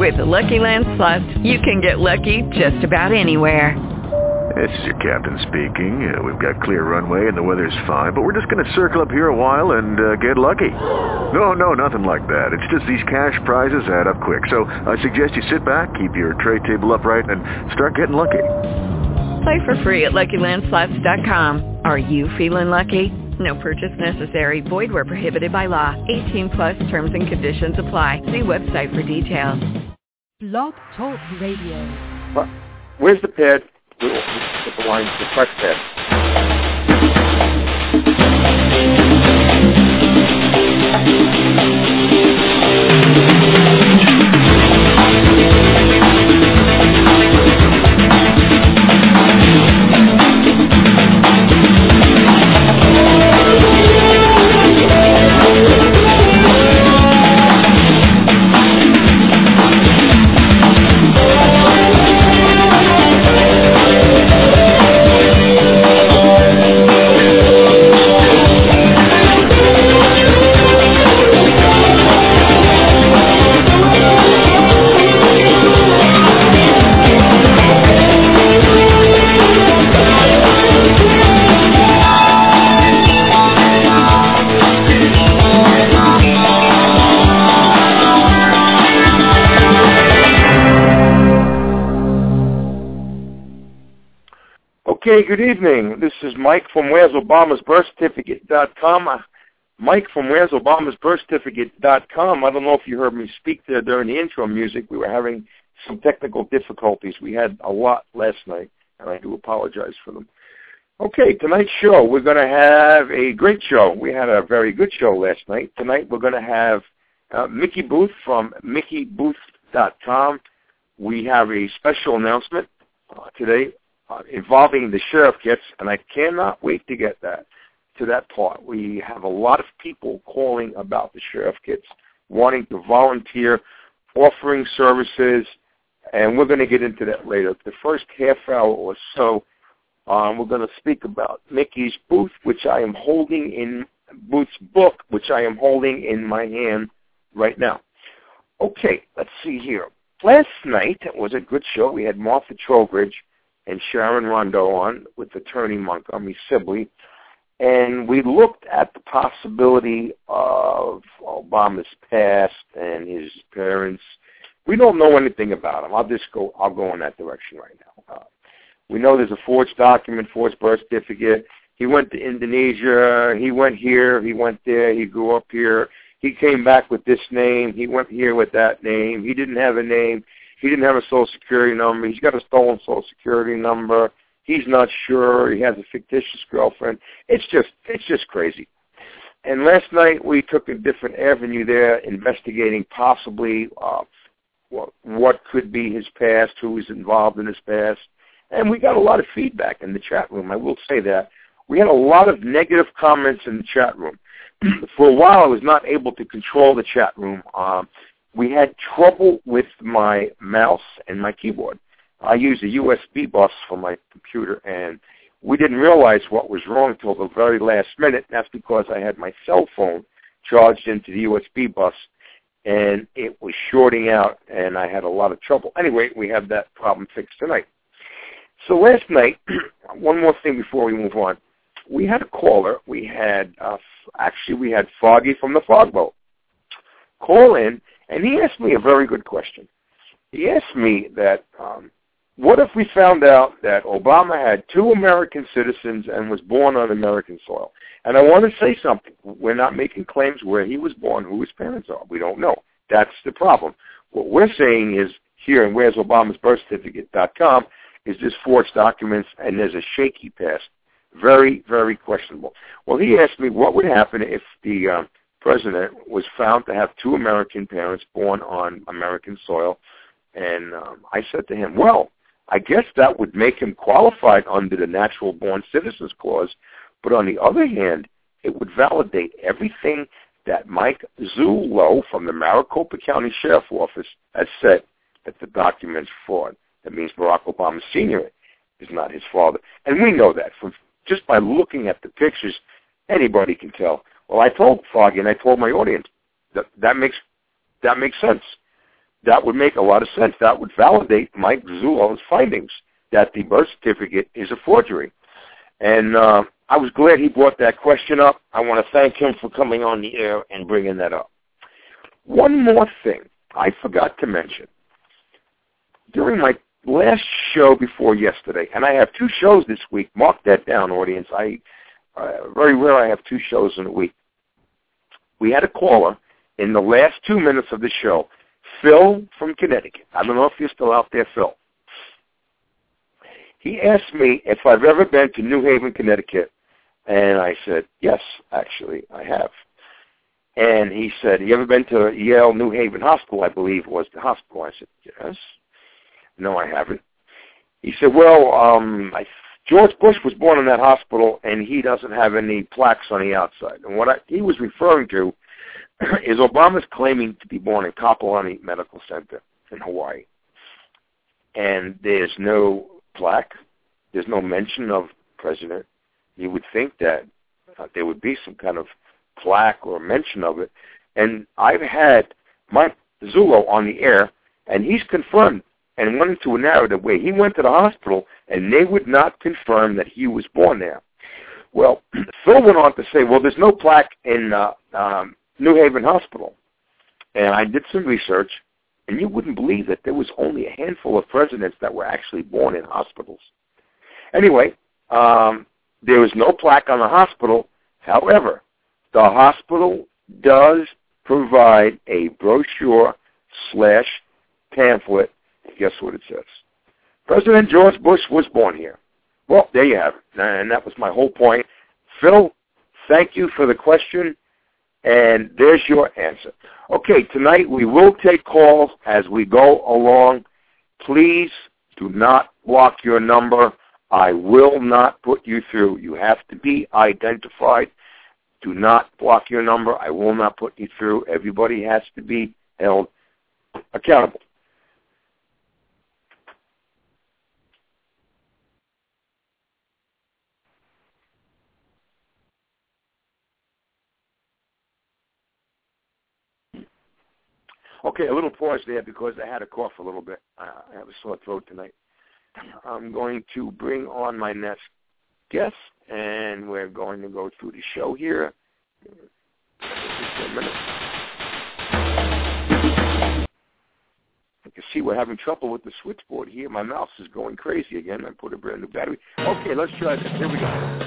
With the Lucky Land Slots, you can get lucky just about anywhere. This is your captain speaking. We've got clear runway and the weather's fine, but we're just going to circle up here a while and get lucky. No, nothing like that. It's just these cash prizes add up quick. So I suggest you sit back, keep your tray table upright, and start getting lucky. Play for free at LuckyLandSlots.com. Are you feeling lucky? No purchase necessary. Void where prohibited by law. 18 plus terms and conditions apply. See website for details. Blog Talk Radio. Where's the pad? Get the line to the press pad. Okay, good evening. This is Mike from Where's Obama's BirthCertificate.com. Mike from Where's Obama's BirthCertificate.com. I don't know if you heard me speak there during the intro music. We were having some technical difficulties. We had a lot last night, and I do apologize for them. Okay, tonight's show, we're going to have a great show. We had a very good show last night. Tonight we're going to have Mickey Booth from MickeyBooth.com. We have a special announcement today involving the sheriff kits, and I cannot wait to get to that part. We have a lot of people calling about the sheriff kits, wanting to volunteer, offering services, and we're going to get into that later. The first half hour or so, we're going to speak about Mickey's Booth, which I am holding in Booth's book, which I am holding in my hand right now. Okay, let's see here. Last night was a good show. We had Martha Trowbridge and Sharon Rondeau on with attorney Montgomery Sibley, and we looked at the possibility of Obama's past and his parents. We don't know anything about him. I'll go in that direction right now. We know there's a forged document, forged birth certificate. He went to Indonesia. He went here. He went there. He grew up here. He came back with this name. He went here with that name. He didn't have a name. He didn't have a Social Security number. He's got a stolen Social Security number. He's not sure. He has a fictitious girlfriend. It's just crazy. And last night we took a different avenue there, investigating possibly what could be his past, who was involved in his past. And we got a lot of feedback in the chat room. I will say that. We had a lot of negative comments in the chat room. For a while, I was not able to control the chat room. We had trouble with my mouse and my keyboard. I use a USB bus for my computer, and we didn't realize what was wrong until the very last minute. That's because I had my cell phone charged into the USB bus, and it was shorting out, and I had a lot of trouble. Anyway, we have that problem fixed tonight. So last night, one more thing before we move on. We had a caller. We had Foggy from the Fog Boat call in, and he asked me a very good question. He asked me that, what if we found out that Obama had 2 American citizens and was born on American soil? And I want to say something. We're not making claims where he was born, who his parents are. We don't know. That's the problem. What we're saying is here in Where's Obama's BirthCertificate.com is this forged documents, and there's a shaky past. Very, very questionable. Well, he asked me what would happen if the president was found to have 2 American parents born on American soil. And I said to him, well, I guess that would make him qualified under the Natural Born Citizens Clause. But on the other hand, it would validate everything that Mike Zullo from the Maricopa County Sheriff's Office has said, that the document's fraud. That means Barack Obama Sr. is not his father. And we know that from just by looking at the pictures. Anybody can tell. Well, I told Foggy and I told my audience that makes sense. that would make a lot of sense. That would validate Mike Zullo's findings that the birth certificate is a forgery. And I was glad he brought that question up. I want to thank him for coming on the air and bringing that up. One more thing I forgot to mention. During my last show before yesterday, and I have 2 shows this week. Mark that down, audience. Very rare I have 2 shows in a week. We had a caller in the last 2 minutes of the show, Phil from Connecticut. I don't know if you're still out there, Phil. He asked me if I've ever been to New Haven, Connecticut, and I said, yes, actually, I have. And he said, you ever been to Yale New Haven Hospital, I believe was the hospital? I said, yes. No, I haven't. He said, well, George Bush was born in that hospital, and he doesn't have any plaques on the outside. And what he was referring to is Obama's claiming to be born in Kapolani Medical Center in Hawaii. And there's no plaque. There's no mention of president. You would think that there would be some kind of plaque or mention of it. And I've had Mike Zullo on the air, and he's confirmed and went into a narrative where he went to the hospital, and they would not confirm that he was born there. Well, Phil went on to say, well, there's no plaque in New Haven Hospital. And I did some research, and you wouldn't believe that there was only a handful of presidents that were actually born in hospitals. Anyway, there was no plaque on the hospital. However, the hospital does provide a brochure/pamphlet. Guess what it says? President George Bush was born here. Well, there you have it. And that was my whole point. Phil, thank you for the question. And there's your answer. Okay, tonight we will take calls as we go along. Please do not block your number. I will not put you through. You have to be identified. Do not block your number. I will not put you through. Everybody has to be held accountable. Okay, a little pause there because I had to cough a little bit. I have a sore throat tonight. I'm going to bring on my next guest, and we're going to go through the show here. Just a minute. You can see we're having trouble with the switchboard here. My mouse is going crazy again. I put a brand new battery. Okay, let's try this. Here we go.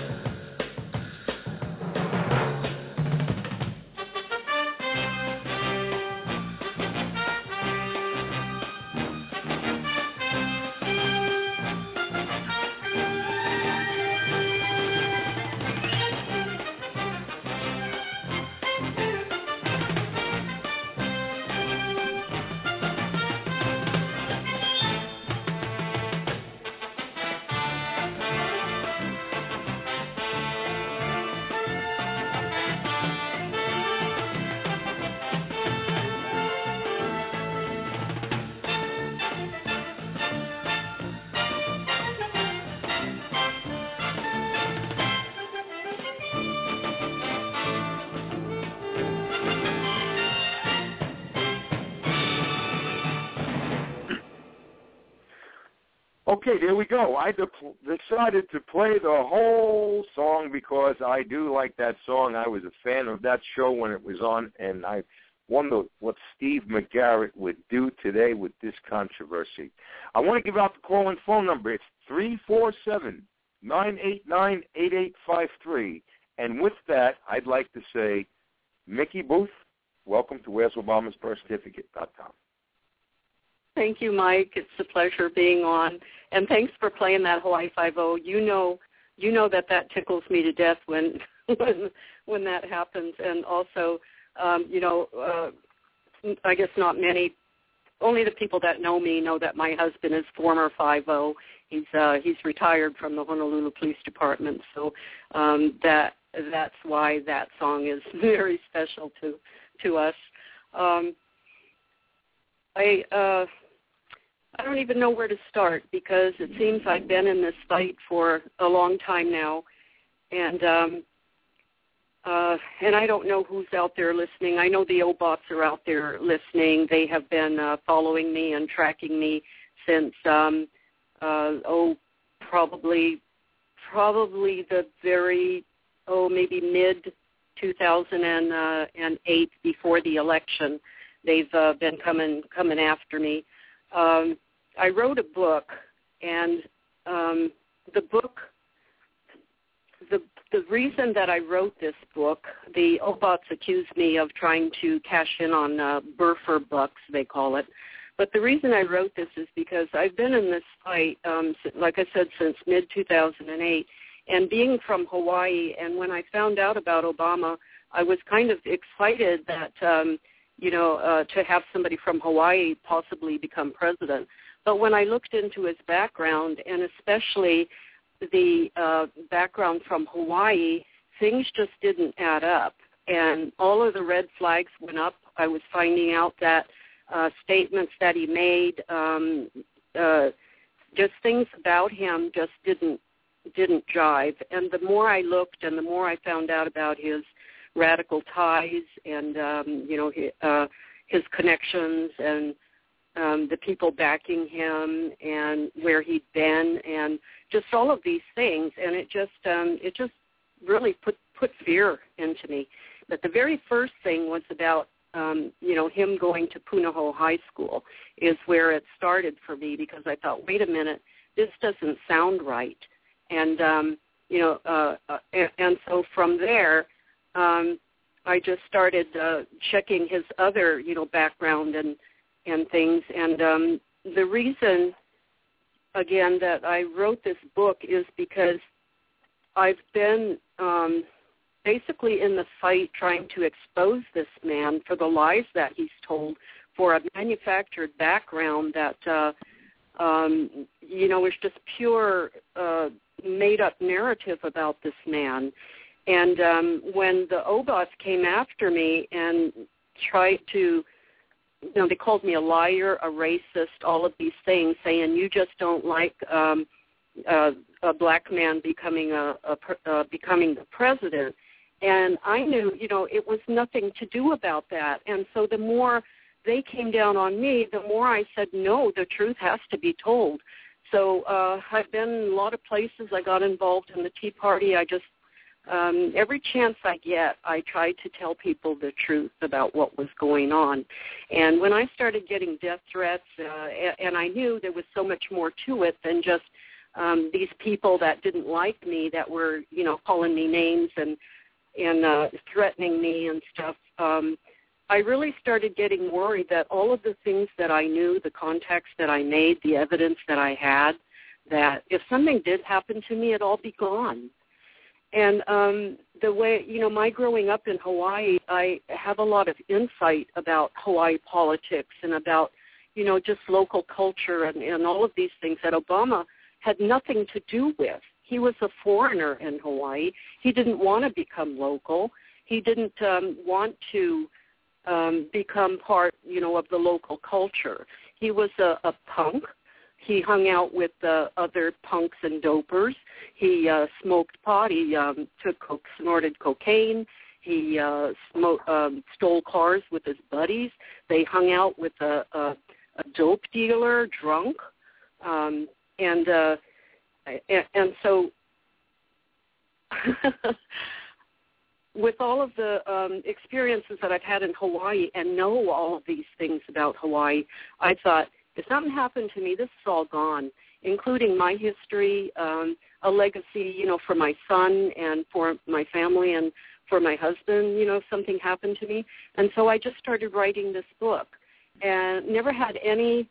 Okay, there we go. I decided to play the whole song because I do like that song. I was a fan of that show when it was on, and I wonder what Steve McGarrett would do today with this controversy. I want to give out the call-in phone number. It's 347-989-8853. And with that, I'd like to say, Mickey Booth, welcome to Where's Obama's BirthCertificate.com. Thank you, Mike. It's a pleasure being on. And thanks for playing that Hawaii Five-0. You know that tickles me to death when that happens. And also, I guess not many, only the people that know me know that my husband is former 5-0. He's retired from the Honolulu Police Department. So that's why that song is very special to us. I don't even know where to start because it seems I've been in this fight for a long time now, and and I don't know who's out there listening. I know the Obots are out there listening. They have been following me and tracking me since, probably the very, maybe mid-2008, before the election. They've been coming after me. I wrote a book, and the book, the reason that I wrote this book, the Obots accused me of trying to cash in on Burfer bucks, they call it. But the reason I wrote this is because I've been in this fight, like I said, since mid-2008, and being from Hawaii, and when I found out about Obama, I was kind of excited that, to have somebody from Hawaii possibly become president. But when I looked into his background, and especially the background from Hawaii, things just didn't add up. And all of the red flags went up. I was finding out that statements that he made, just things about him just didn't jive. And the more I looked and the more I found out about his radical ties and, his connections and the people backing him and where he'd been and just all of these things. And it just really put fear into me. But the very first thing was about, him going to Punahou High School is where it started for me, because I thought, wait a minute, this doesn't sound right. And, and so from there, I just started checking his other, background and things. And the reason, again, that I wrote this book is because I've been basically in the fight trying to expose this man for the lies that he's told, for a manufactured background that, is just pure made-up narrative about this man. And when the Obots came after me and tried to, they called me a liar, a racist, all of these things, saying you just don't like a black man becoming becoming the president. And I knew, it was nothing to do about that. And so the more they came down on me, the more I said, no, the truth has to be told. So I've been in a lot of places. I got involved in the Tea Party. I just, every chance I get, I try to tell people the truth about what was going on. And when I started getting death threats, and I knew there was so much more to it than just these people that didn't like me, that were, calling me names and threatening me and stuff, I really started getting worried that all of the things that I knew, the contacts that I made, the evidence that I had, that if something did happen to me, it'd all be gone. And the way, my growing up in Hawaii, I have a lot of insight about Hawaii politics and about, just local culture and all of these things that Obama had nothing to do with. He was a foreigner in Hawaii. He didn't want to become local. He didn't want to become part, of the local culture. He was a punk. He hung out with other punks and dopers. He smoked pot. He snorted cocaine. He stole cars with his buddies. They hung out with a dope dealer, drunk, and so with all of the experiences that I've had in Hawaii and know all of these things about Hawaii, I thought, if something happened to me, this is all gone, including my history, a legacy, for my son and for my family and for my husband, if something happened to me. And so I just started writing this book and never had any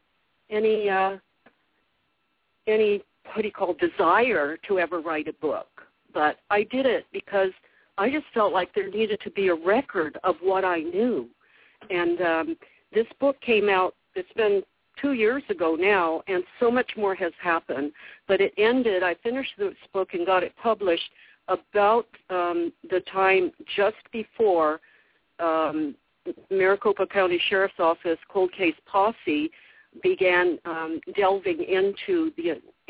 desire to ever write a book. But I did it because I just felt like there needed to be a record of what I knew. And this book came out, it's been 2 years ago now, and so much more has happened. But it ended, I finished this book and got it published about the time just before Maricopa County Sheriff's Office Cold Case Posse began delving into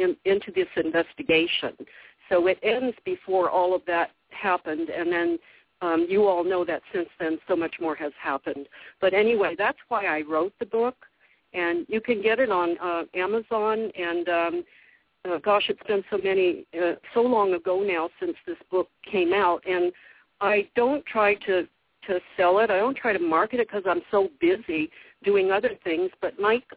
this investigation. So it ends before all of that happened, and then you all know that since then so much more has happened. But anyway, that's why I wrote the book, and you can get it on Amazon. And gosh, it's been so long ago now since this book came out, and I don't try to sell it. I don't try to market it because I'm so busy doing other things. But Mike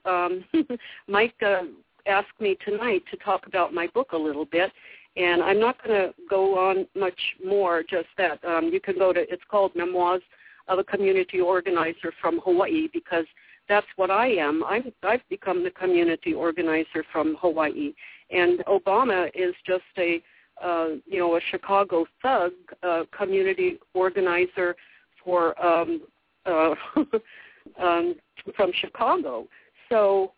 asked me tonight to talk about my book a little bit, and I'm not going to go on much more, just that you can go to, it's called Memoirs of a Community Organizer from Hawaii, because that's what I am. I've become the community organizer from Hawaii, and Obama is just a Chicago thug community organizer for from Chicago. So,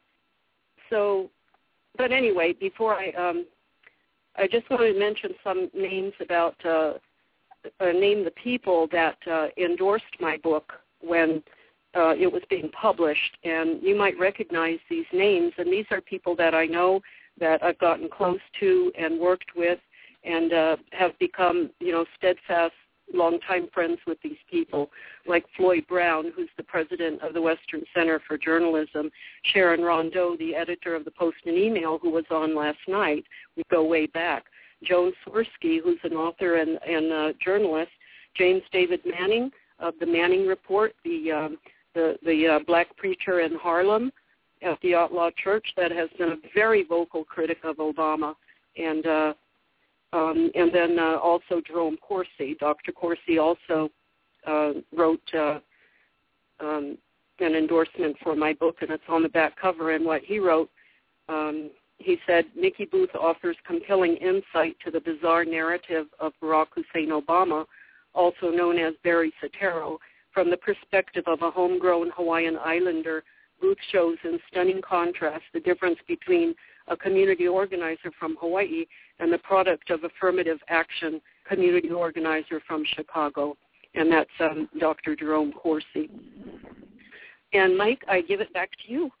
but anyway, before I just wanted to mention some names about name the people that endorsed my book when it was being published, and you might recognize these names. And these are people that I know, that I've gotten close to and worked with, and have become, steadfast, longtime friends with these people, like Floyd Brown, who's the president of the Western Center for Journalism, Sharon Rondeau, the editor of the Post and Email, who was on last night. We go way back. Joan Swirsky, who's an author and a journalist. James David Manning of the Manning Report, the black preacher in Harlem at the Outlaw Church that has been a very vocal critic of Obama, and then also Jerome Corsi. Dr. Corsi also wrote an endorsement for my book, and it's on the back cover. And what he wrote, he said, Nikki Booth offers compelling insight to the bizarre narrative of Barack Hussein Obama, also known as Barry Soetoro. From the perspective of a homegrown Hawaiian islander, Booth shows in stunning contrast the difference between a community organizer from Hawaii and the product of affirmative action community organizer from Chicago. And that's Dr. Jerome Corsi. And Mike, I give it back to you.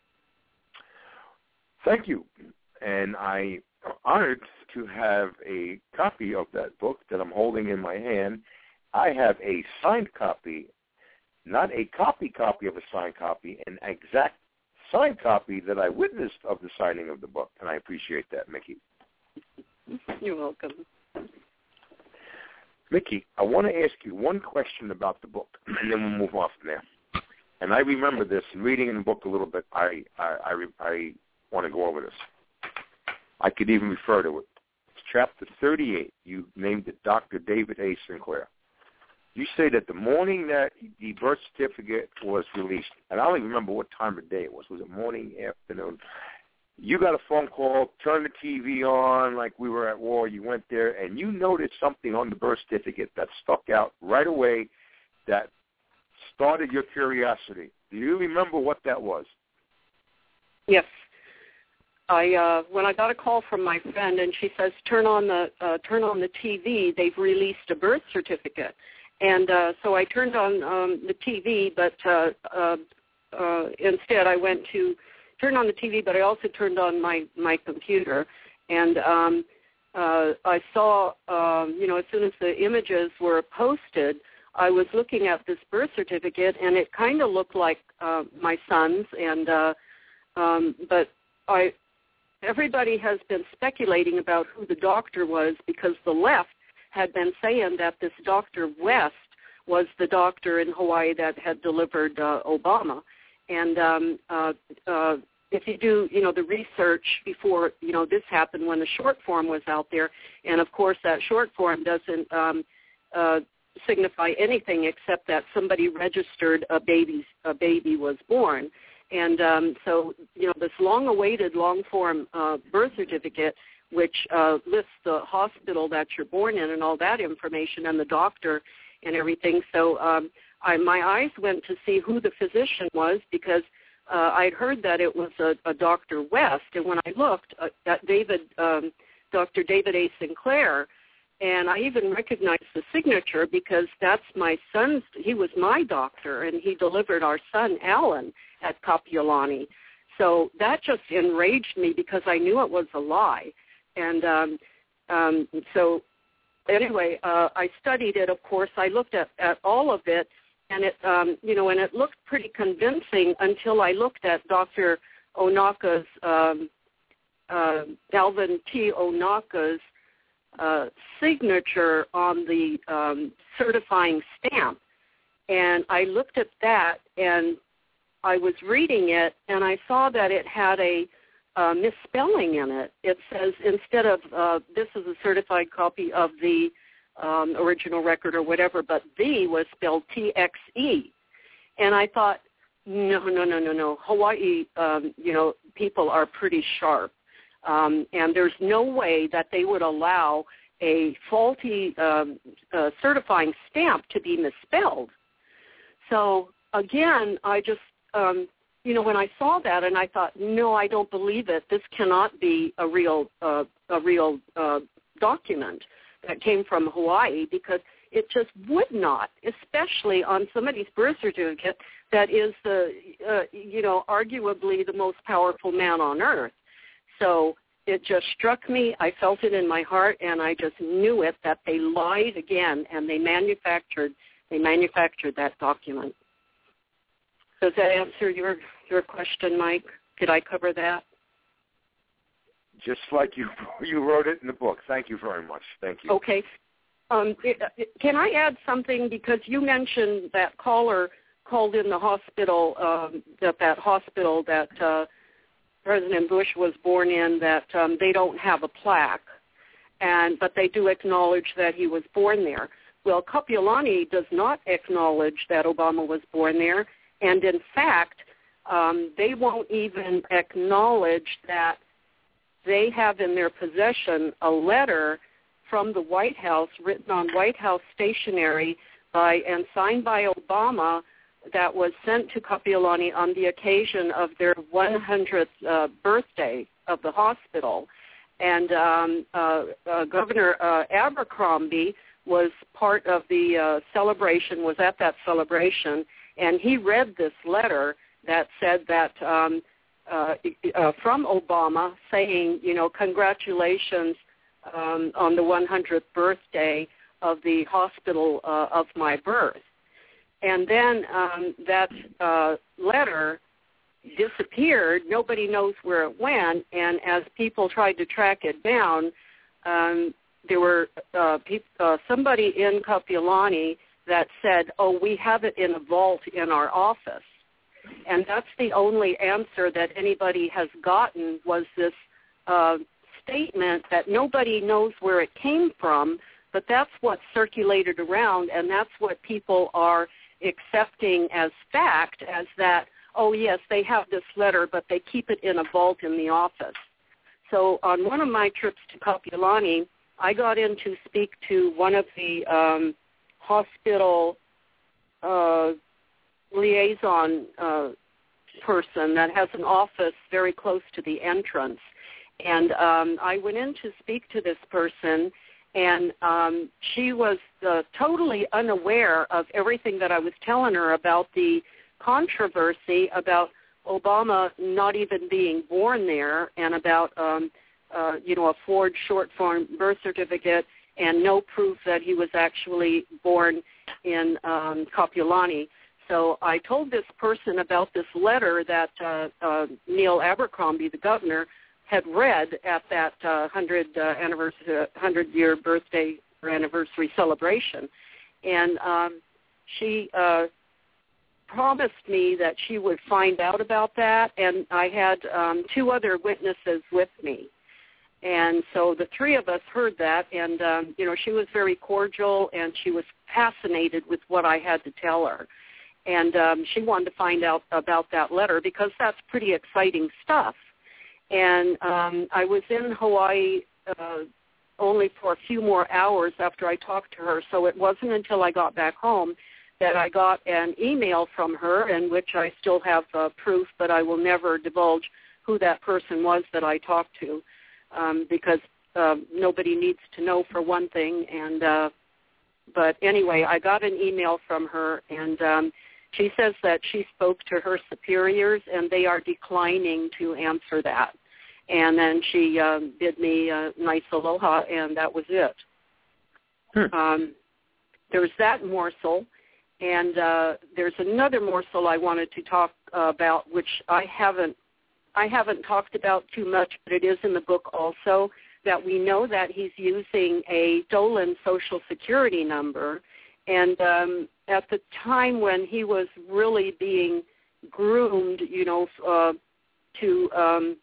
Thank you. And I'm honored to have a copy of that book that I'm holding in my hand. I have a signed copy, not a copy of a signed copy, an exact signed copy that I witnessed of the signing of the book, and I appreciate that, Mickey. You're welcome. Mickey, I want to ask you one question about the book, and then we'll move on from there. And I remember this, and reading in the book a little bit, I want to go over this. I could even refer to it. It's chapter 38. You named it Dr. David A. Sinclair. You say that the morning that the birth certificate was released, and I don't even remember what time of day it was. Was it morning, afternoon? You got a phone call, turned the TV on like we were at war. You went there, and you noticed something on the birth certificate that stuck out right away that started your curiosity. Do you remember what that was? Yes. When I got a call from my friend, and she says, turn on the TV. They've released a birth certificate. And so I turned on the TV, but instead I went to turn on the TV, but I also turned on my computer. And I saw, as soon as the images were posted, I was looking at this birth certificate, and it kind of looked like my son's. And but everybody has been speculating about who the doctor was, because the left had been saying that this Dr. West was the doctor in Hawaii that had delivered Obama. And if you do, the research before, this happened when the short form was out there, and of course that short form doesn't signify anything except that somebody registered a baby was born. And so, this long-awaited long-form birth certificate, which lists the hospital that you're born in and all that information and the doctor and everything. So my eyes went to see who the physician was, because I'd heard that it was a Dr. West. And when I looked at Dr. David A. Sinclair, and I even recognized the signature, because that's my son's, he was my doctor, and he delivered our son, Alan, at Kapiolani. So that just enraged me, because I knew it was a lie. And so anyway, I studied it, of course. I looked at all of it, and it, and it looked pretty convincing until I looked at Dr. Onaka's, Alvin T. Onaka's signature on the certifying stamp. And I looked at that, and I was reading it, and I saw that it had a misspelling in it. It says, instead of, this is a certified copy of the original record or whatever, but the was spelled T-X-E. And I thought, no. Hawaii, people are pretty sharp. And there's no way that they would allow a faulty certifying stamp to be misspelled. So, again, I just, when I saw that, and I thought, no, I don't believe it. This cannot be a real document that came from Hawaii, because it just would not, especially on somebody's birth certificate that is the, arguably the most powerful man on earth. So it just struck me. I felt it in my heart, and I just knew it, that they lied again, and they manufactured that document. Does that answer your question, Mike? Did I cover that? Just like you wrote it in the book. Thank you very much. Thank you. Okay. Can I add something? Because you mentioned that caller called in the hospital, that hospital that President Bush was born in, that they don't have a plaque, but they do acknowledge that he was born there. Well, Kapiolani does not acknowledge that Obama was born there, and in fact, they won't even acknowledge that they have in their possession a letter from the White House written on White House stationery and signed by Obama that was sent to Kapiolani on the occasion of their 100th birthday of the hospital. And Governor Abercrombie was part of the celebration, was at that celebration, and he read this letter that said that from Obama saying, congratulations on the 100th birthday of the hospital of my birth. And then that letter disappeared. Nobody knows where it went. And as people tried to track it down, there were somebody in Kapiolani that said, we have it in a vault in our office. And that's the only answer that anybody has gotten, was this statement that nobody knows where it came from, but that's what circulated around, and that's what people are accepting as fact, as that, yes, they have this letter, but they keep it in a vault in the office. So on one of my trips to Kapiolani, I got in to speak to one of the hospital liaison person that has an office very close to the entrance. And I went in to speak to this person, and she was totally unaware of everything that I was telling her about the controversy about Obama not even being born there, and about, a forged short-form birth certificate and no proof that he was actually born in Kapiolani. So I told this person about this letter that Neil Abercrombie, the governor, had read at that 100-year birthday or anniversary celebration. And she promised me that she would find out about that, and I had two other witnesses with me. And so the three of us heard that, and, she was very cordial, and she was fascinated with what I had to tell her. And she wanted to find out about that letter, because that's pretty exciting stuff. And I was in Hawaii only for a few more hours after I talked to her, so it wasn't until I got back home that I got an email from her, in which I still have proof, but I will never divulge who that person was that I talked to, because nobody needs to know, for one thing. And but anyway, I got an email from her, and she says that she spoke to her superiors, and they are declining to answer that. And then she bid me a nice aloha, and that was it. There's that morsel, and there's another morsel I wanted to talk about, which I haven't talked about too much, but it is in the book also, that we know that he's using a stolen Social Security number. And at the time when he was really being groomed, to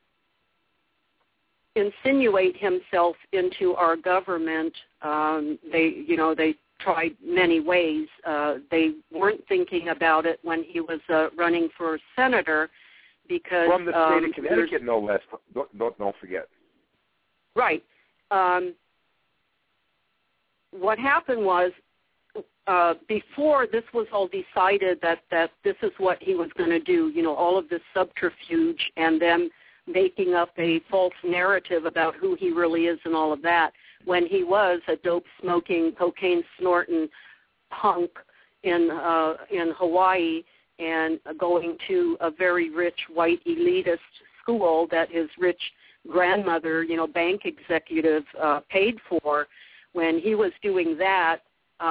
insinuate himself into our government, they tried many ways. They weren't thinking about it when he was running for senator, because from the state of Connecticut, no less. Don't forget. Right. What happened was, before this was all decided that this is what he was going to do, all of this subterfuge and them making up a false narrative about who he really is and all of that, when he was a dope-smoking, cocaine-snorting punk in Hawaii and going to a very rich white elitist school that his rich grandmother, bank executive, paid for. When he was doing that,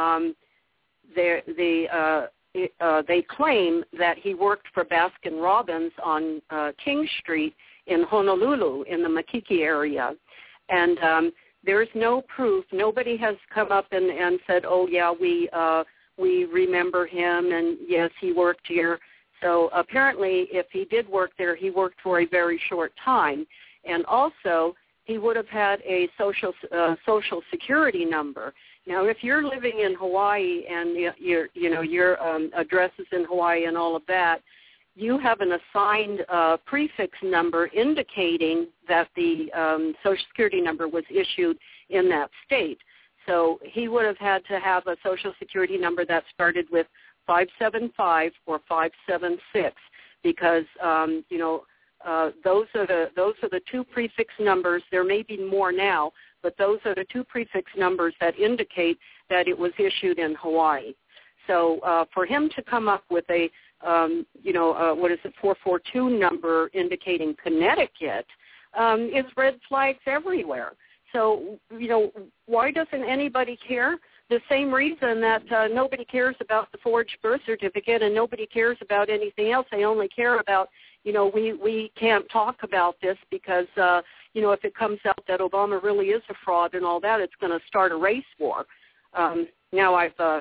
they claim that he worked for Baskin Robbins on King Street in Honolulu in the Makiki area. And there's no proof. Nobody has come up and said, oh, yeah, we remember him, and, yes, he worked here. So apparently if he did work there, he worked for a very short time. And also he would have had a social security number. Now, if you're living in Hawaii and your address is in Hawaii and all of that, you have an assigned prefix number indicating that the Social Security number was issued in that state. So he would have had to have a Social Security number that started with 575 or 576, because those are the two prefix numbers. There may be more now, but those are the two prefix numbers that indicate that it was issued in Hawaii. So for him to come up with a 442 number indicating Connecticut is red flags everywhere. So, why doesn't anybody care? The same reason that nobody cares about the forged birth certificate and nobody cares about anything else. They only care about, we can't talk about this because, if it comes out that Obama really is a fraud and all that, it's going to start a race war. Now I've... I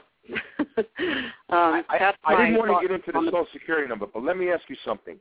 didn't want to get into the Social Security number, but let me ask you something.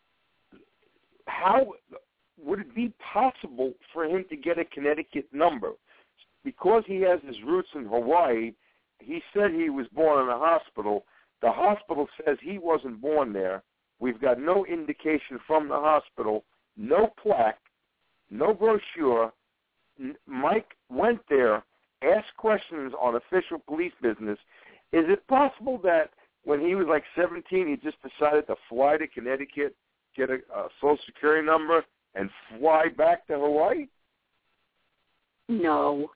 How would it be possible for him to get a Connecticut number? Because he has his roots in Hawaii, he said he was born in a hospital. The hospital says he wasn't born there. We've got no indication from the hospital, no plaque, no brochure. Mike went there, asked questions on official police business. Is it possible that when he was like 17, he just decided to fly to Connecticut, get a Social Security number, and fly back to Hawaii? No.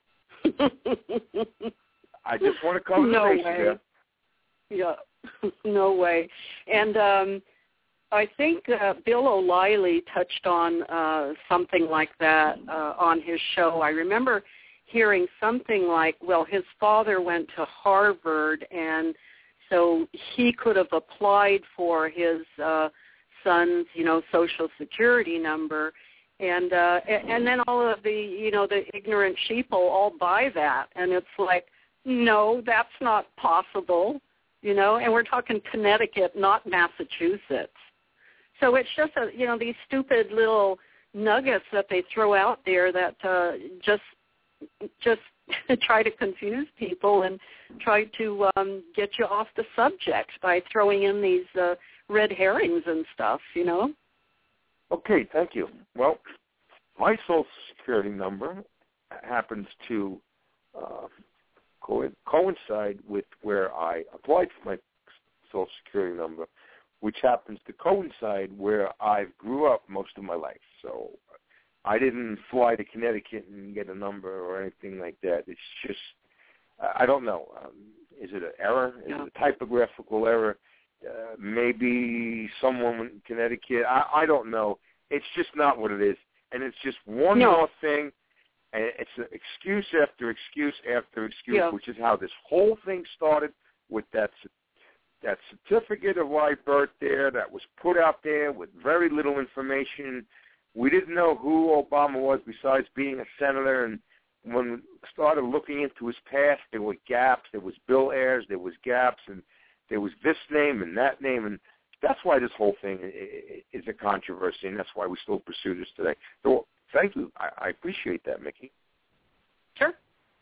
I just want to cover the base there. Yeah, no way. And I think Bill O'Reilly touched on something like that on his show. I remember hearing something like, well, his father went to Harvard, and so he could have applied for his son's, Social Security number, and then all of the, the ignorant sheeple all buy that, and it's like, no, that's not possible, and we're talking Connecticut, not Massachusetts. So it's just, these stupid little nuggets that they throw out there that just try to confuse people and try to get you off the subject by throwing in these red herrings and stuff, Okay, thank you. Well, my Social Security number happens to coincide with where I applied for my Social Security number, which happens to coincide where I grew up most of my life. So I didn't fly to Connecticut and get a number or anything like that. It's just, I don't know. Is it an error? Is it a typographical error? Maybe someone in Connecticut. I don't know. It's just not what it is. And it's just one more thing. And it's excuse after excuse after excuse, which is how this whole thing started with that certificate of live birth there that was put out there with very little information. We didn't know who Obama was besides being a senator, and when we started looking into his past, there were gaps. There was Bill Ayers, there was gaps, and there was this name and that name, and that's why this whole thing is a controversy, and that's why we still pursue this today. So thank you. I appreciate that, Mickey. Sure.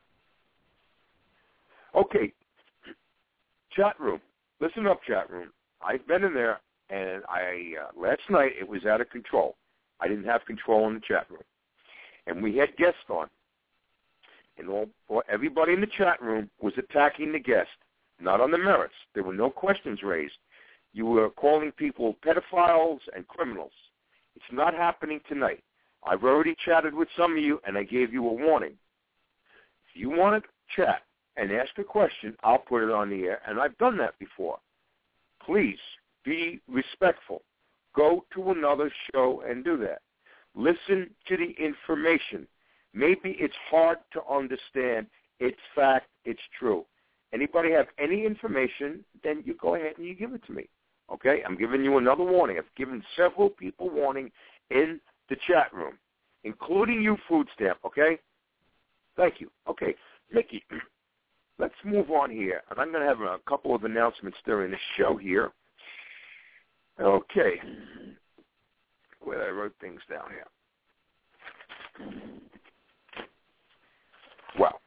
Okay. Chat room. Listen up, chat room. I've been in there, and last night it was out of control. I didn't have control in the chat room. And we had guests on. And everybody in the chat room was attacking the guest, not on the merits. There were no questions raised. You were calling people pedophiles and criminals. It's not happening tonight. I've already chatted with some of you, and I gave you a warning. If you want to chat and ask a question, I'll put it on the air, and I've done that before. Please be respectful. Go to another show and do that. Listen to the information. Maybe it's hard to understand. It's fact. It's true. Anybody have any information, then you go ahead and you give it to me. Okay? I'm giving you another warning. I've given several people warning in the chat room, including you, Food Stamp. Okay? Thank you. Okay. Mickey, let's move on here. And I'm going to have a couple of announcements during the show here. Okay. Where I wrote things down here. Well,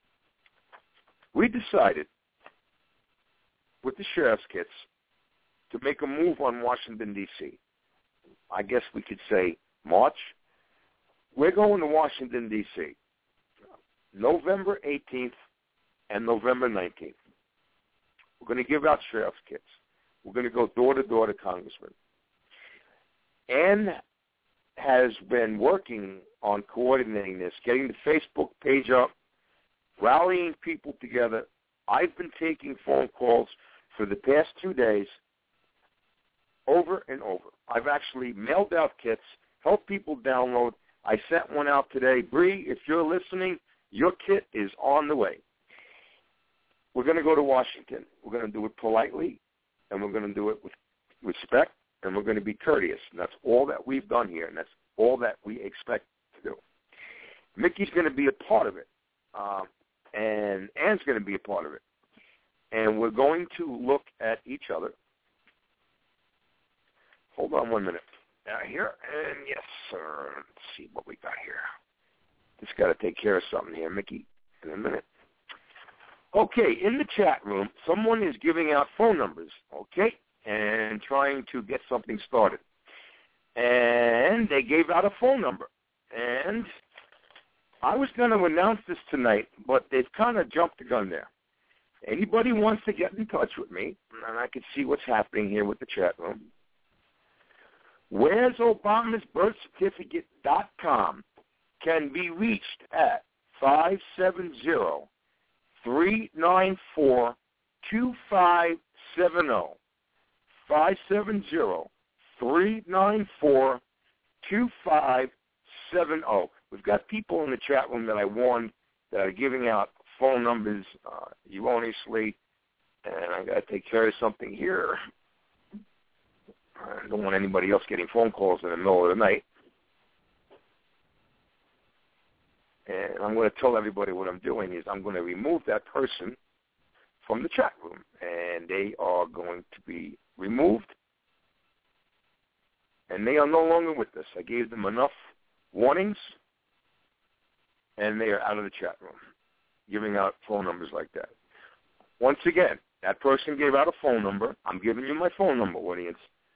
we decided with the sheriff's kits to make a move on Washington, D.C. I guess we could say March. We're going to Washington, D.C. November 18th and November 19th. We're going to give out sheriff's kits. We're going to go door-to-door to congressmen. Ann has been working on coordinating this, getting the Facebook page up, rallying people together. I've been taking phone calls for the past 2 days over and over. I've actually mailed out kits, helped people download. I sent one out today. Bree, if you're listening, your kit is on the way. We're going to go to Washington. We're going to do it politely, and we're going to do it with respect, and we're going to be courteous. And that's all that we've done here, and that's all that we expect to do. Mickey's going to be a part of it, and Ann's going to be a part of it. And we're going to look at each other. Hold on 1 minute. Here, and yes, sir. Let's see what we got here. Just got to take care of something here, Mickey, in a minute. Okay, in the chat room, someone is giving out phone numbers, okay, and trying to get something started. And they gave out a phone number. And I was going to announce this tonight, but they've kind of jumped the gun there. Anybody wants to get in touch with me, and I can see what's happening here with the chat room. Where's Obama's birthcertificate.com can be reached at 570-394-2570. 570-394-2570. We've got people in the chat room that I warned that are giving out phone numbers erroneously, and I got to take care of something here. I don't want anybody else getting phone calls in the middle of the night. And I'm going to tell everybody what I'm doing is I'm going to remove that person from the chat room, and they are going to be removed, and they are no longer with us. I gave them enough warnings, and they are out of the chat room, giving out phone numbers like that. Once again, that person gave out a phone number. I'm giving you my phone number, audience.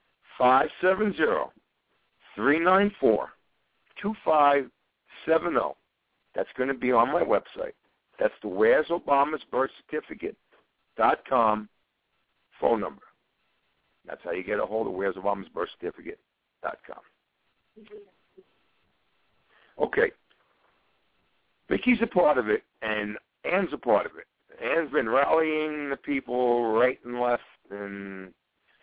570-394-2570. That's going to be on my website. That's the Where's Obama's birthcertificate.com phone number. That's how you get a hold of Where's Obama's birthcertificate.com. Okay. Mickey's a part of it, and Ann's a part of it. Ann's been rallying the people right and left and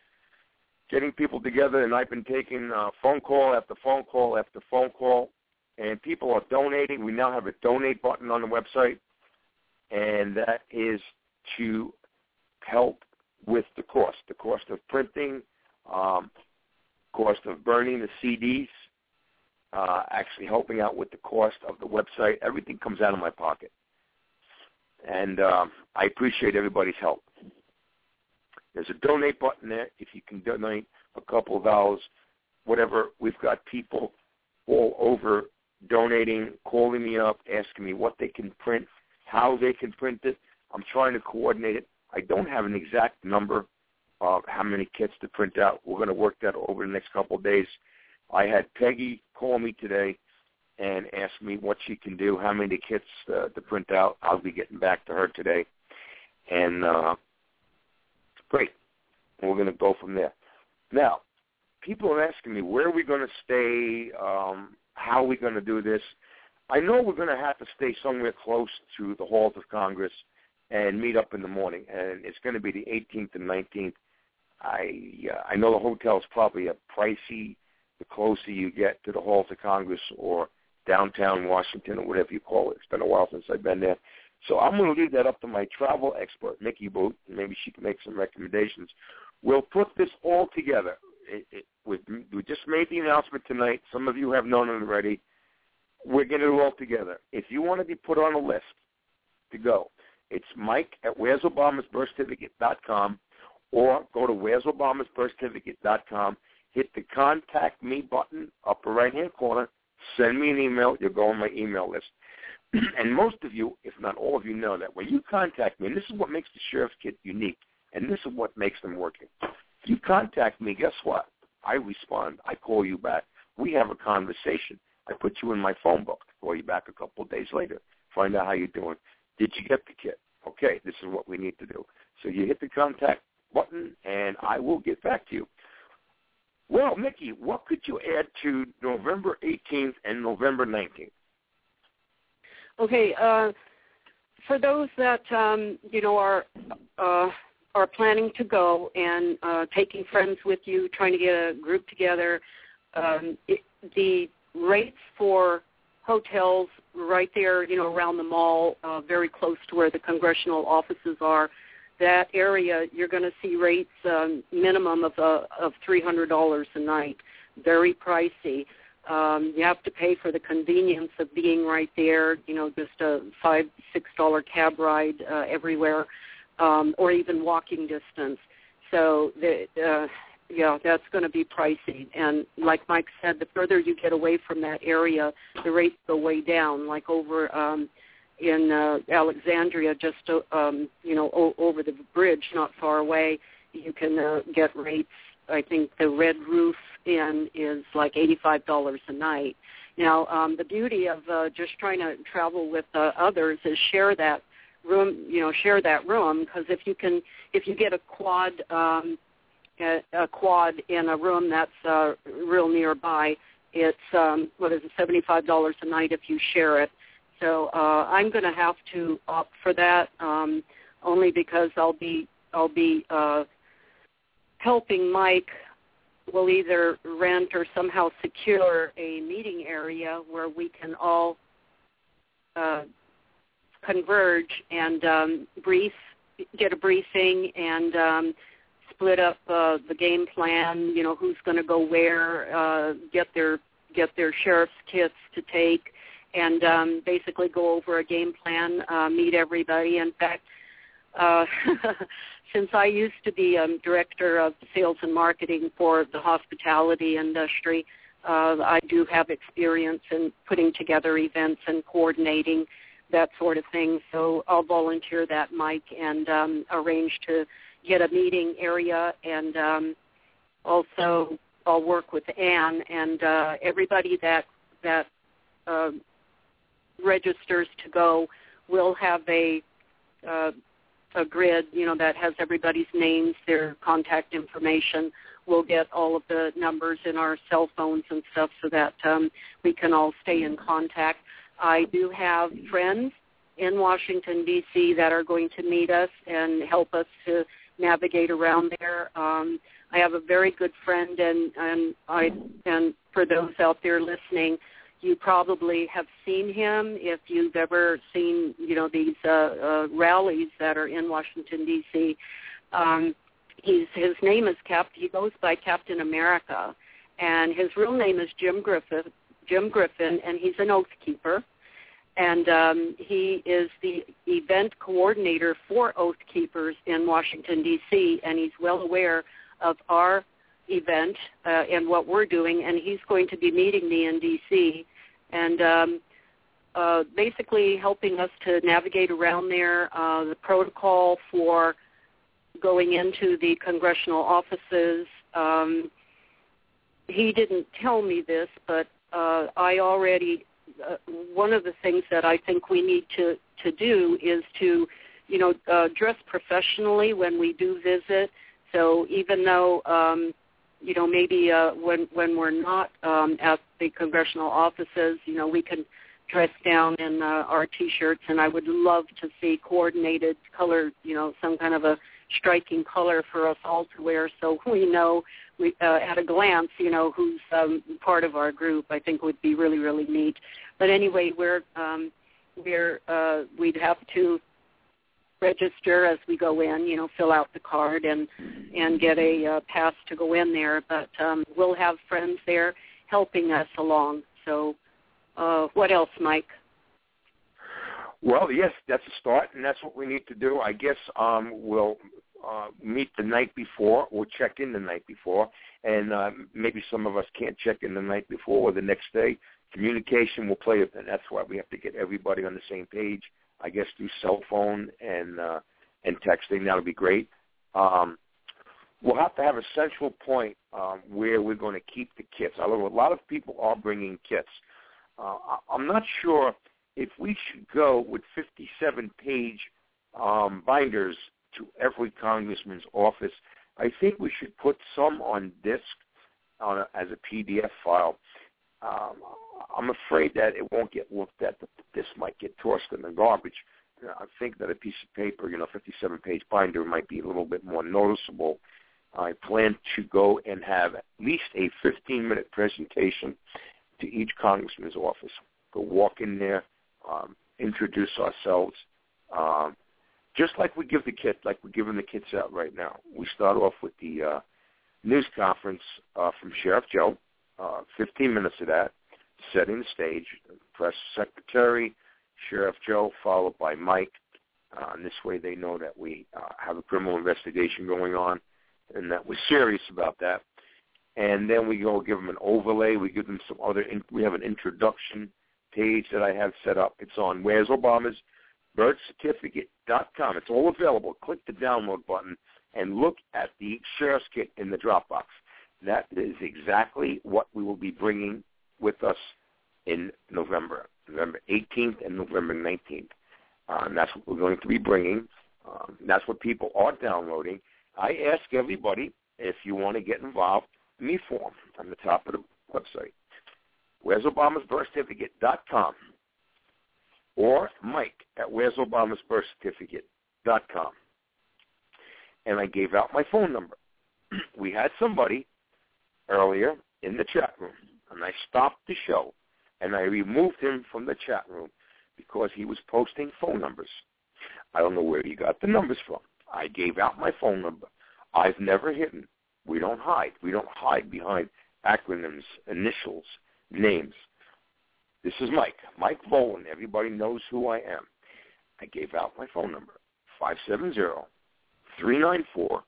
getting people together, and I've been taking phone call after phone call after phone call, and people are donating. We now have a donate button on the website, and that is to help with the cost of printing, cost of burning the CDs, actually helping out with the cost of the website. Everything comes out of my pocket. And I appreciate everybody's help. There's a donate button there if you can donate a couple of dollars, whatever. We've got people all over donating, calling me up, asking me what they can print, how they can print it. I'm trying to coordinate it. I don't have an exact number of how many kits to print out. We're going to work that over the next couple of days. I had Peggy call me today and ask me what she can do, how many kits to print out. I'll be getting back to her today. And great. And we're going to go from there. Now, people are asking me, where are we going to stay? How are we going to do this? I know we're going to have to stay somewhere close to the halls of Congress and meet up in the morning, and it's going to be the 18th and 19th. I know the hotel's probably pricey the closer you get to the halls of Congress or downtown Washington or whatever you call it. It's been a while since I've been there. So I'm going to leave that up to my travel expert, Nikki Boot, and maybe she can make some recommendations. We'll put this all together. We just made the announcement tonight. Some of you have known it already. We're getting it all together. If you want to be put on a list to go, it's Mike at where'sobama's.birthcertificate.com, or go to where'sobama's.birthcertificate.com, hit the Contact Me button, upper right-hand corner, send me an email. You'll go on my email list. And most of you, if not all of you, know that when you contact me, and this is what makes the Sheriff's Kit unique, and this is what makes them working. If you contact me, guess what? I respond. I call you back. We have a conversation. I put you in my phone book. I call you back a couple of days later. Find out how you're doing. Did you get the kit? Okay, this is what we need to do. So you hit the contact button, and I will get back to you. Well, Nikki, what could you add to November 18th and November 19th? Okay, for those that are planning to go and taking friends with you, trying to get a group together, the rates for hotels right there, around the mall, very close to where the congressional offices are, that area, you're going to see rates minimum of $300 a night. Very pricey. You have to pay for the convenience of being right there, just a $5-6 cab ride everywhere, or even walking distance. So, that's going to be pricey. And like Mike said, the further you get away from that area, the rates go way down, like over in Alexandria, just, over the bridge, not far away, you can get rates. I think the Red Roof Inn is like $85 a night. Now, the beauty of just trying to travel with others is share that room, because if you get a quad in a room that's real nearby, it's $75 a night if you share it. So I'm going to have to opt for that, only because I'll be helping Mike. Will either rent or somehow secure a meeting area where we can all converge and get a briefing and split up the game plan. Who's going to go where, get their sheriff's kits to take, and basically go over a game plan, meet everybody. In fact, since I used to be director of sales and marketing for the hospitality industry, I do have experience in putting together events and coordinating that sort of thing. So I'll volunteer that, Mike, and arrange to get a meeting area. And also I'll work with Ann and everybody that registers to go will have a grid, that has everybody's names, their contact information. We'll get all of the numbers in our cell phones and stuff so that we can all stay in contact. I do have friends in Washington, D.C. that are going to meet us and help us to navigate around there. I have a very good friend, and for those out there listening, You probably have seen him if you've ever seen, these rallies that are in Washington, D.C. His name is he goes by Captain America, and his real name is Jim Griffin, and he's an Oath Keeper. And he is the event coordinator for Oath Keepers in Washington, D.C., and he's well aware of our event and what we're doing, and he's going to be meeting me in D.C. and basically helping us to navigate around there, the protocol for going into the congressional offices. He didn't tell me this, but I already one of the things that I think we need to do is to, dress professionally when we do visit. So even though, maybe when we're not at the congressional offices, we can dress down in our T-shirts, and I would love to see coordinated color, some kind of a striking color for us all to wear, so we know at a glance, who's part of our group. I think would be really, really neat. But anyway, we'd have to register as we go in, fill out the card and get a pass to go in there. But we'll have friends there helping us along. So what else, Mike? Well, yes, that's a start, and that's what we need to do. I guess we'll meet the night before or check in the night before, and maybe some of us can't check in the night before or the next day. Communication will play it, and that's why we have to get everybody on the same page, I guess, through cell phone and texting. That'll be great. We'll have to have a central point where we're going to keep the kits. Although a lot of people are bringing kits. I'm not sure if we should go with 57-page binders to every congressman's office. I think we should put some on disk as a PDF file. I'm afraid that it won't get looked at, that this might get tossed in the garbage. I think that a piece of paper, 57-page binder might be a little bit more noticeable. I plan to go and have at least a 15-minute presentation to each congressman's office. Go walk in there, introduce ourselves, just like we give the kit, like we're giving the kits out right now. We start off with the news conference from Sheriff Joe, 15 minutes of that, setting the stage, press secretary, Sheriff Joe, followed by Mike. And this way they know that we have a criminal investigation going on and that we're serious about that. And then we go give them an overlay. We give them some other we have an introduction page that I have set up. It's on Where's Obama's birthcertificate.com. It's all available. Click the download button and look at the sheriff's kit in the Dropbox. That is exactly what we will be bringing with us in November 18th and November 19th. And that's what we're going to be bringing. That's what people are downloading. I ask everybody, if you want to get involved, me form on the top of the website. Where's Obama's birthcertificate.com or Mike at Where's Obama's birthcertificate.com. And I gave out my phone number. We had somebody earlier in the chat room, and I stopped the show, and I removed him from the chat room because he was posting phone numbers. I don't know where he got the numbers from. I gave out my phone number. I've never hidden. We don't hide. We don't hide behind acronyms, initials, names. This is Mike Volan. Everybody knows who I am. I gave out my phone number, 570-394-2570.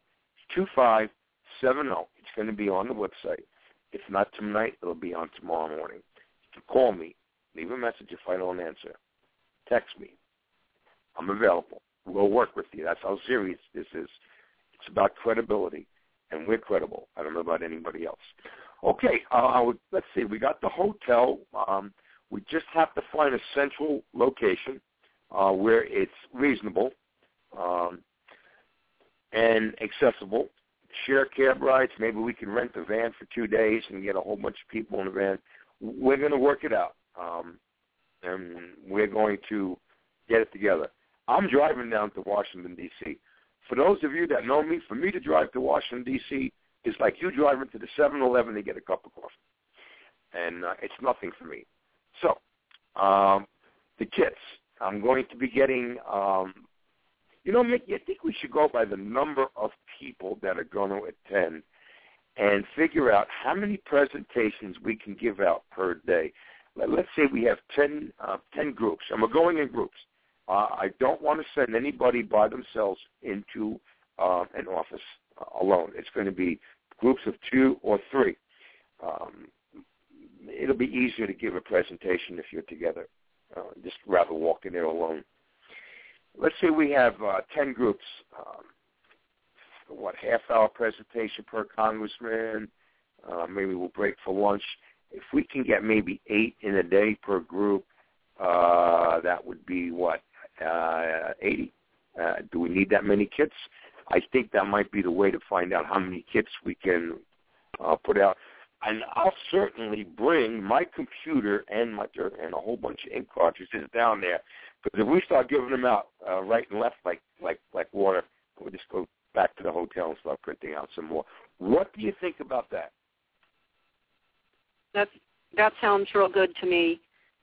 It's going to be on the website. If not tonight, it'll be on tomorrow morning. You can call me, leave a message if I don't answer. Text me. I'm available. We'll work with you. That's how serious this is. It's about credibility, and we're credible. I don't know about anybody else. Okay, let's see. We got the hotel. We just have to find a central location where it's reasonable and accessible. Share cab rides. Maybe we can rent a van for 2 days and get a whole bunch of people in a van. We're going to work it out, and we're going to get it together. I'm driving down to Washington, D.C. For those of you that know me, for me to drive to Washington, D.C. is like you driving to the 7-Eleven to get a cup of coffee. And it's nothing for me. So, the kits. I'm going to be getting, Mick, I think we should go by the number of people that are going to attend and figure out how many presentations we can give out per day. Let's say we have 10 groups, and we're going in groups. I don't want to send anybody by themselves into an office alone. It's going to be groups of 2 or 3. It'll be easier to give a presentation if you're together. Just rather walk in there alone. Let's say we have 10 groups. Half-hour presentation per congressman. Maybe we'll break for lunch. If we can get maybe 8 in a day per group, that would be 80. Do we need that many kits? I think that might be the way to find out how many kits we can put out. And I'll certainly bring my computer and a whole bunch of ink cartridges down there. Because if we start giving them out right and left like water, we'll just go back to the hotel and start printing out some more. What do you think about that? That sounds real good to me.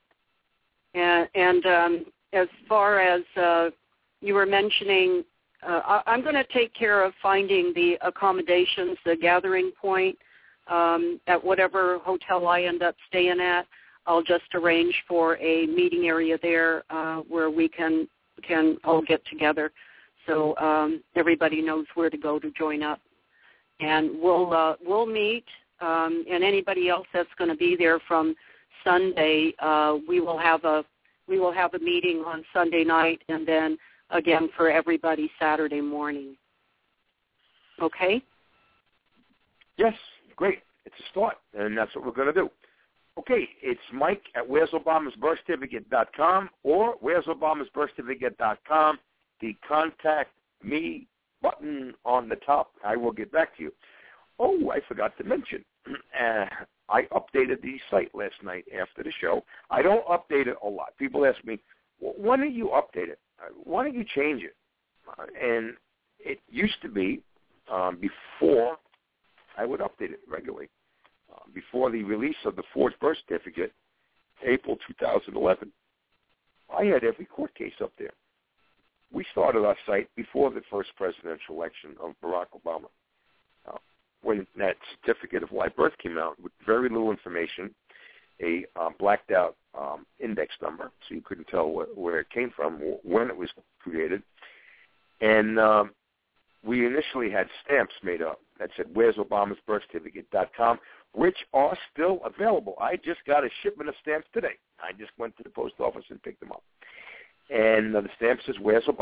And as far as you were mentioning, I'm going to take care of finding the accommodations, the gathering point, at whatever hotel I end up staying at. I'll just arrange for a meeting area there where we can all get together, so everybody knows where to go to join up. And we'll meet, and anybody else that's going to be there from Sunday, we will have a meeting on Sunday night, and then again for everybody Saturday morning. Okay? Yes, great. It's a start, and that's what we're going to do. Okay, it's Mike at where'sobamisbirthcertificate.com or where'sobamisbirthcertificate.com. The contact me button on the top, I will get back to you. Oh, I forgot to mention, I updated the site last night after the show. I don't update it a lot. People ask me, why don't you update it? Why don't you change it? And it used to be before I would update it regularly. Before the release of the forged birth certificate, April 2011, I had every court case up there. We started our site before the first presidential election of Barack Obama. When that certificate of live birth came out with very little information, a blacked out index number, so you couldn't tell where it came from, when it was created. And we initially had stamps made up that said, where'sobamisbirthcertificate.com, which are still available. I just got a shipment of stamps today. I just went to the post office and picked them up. And the stamp says,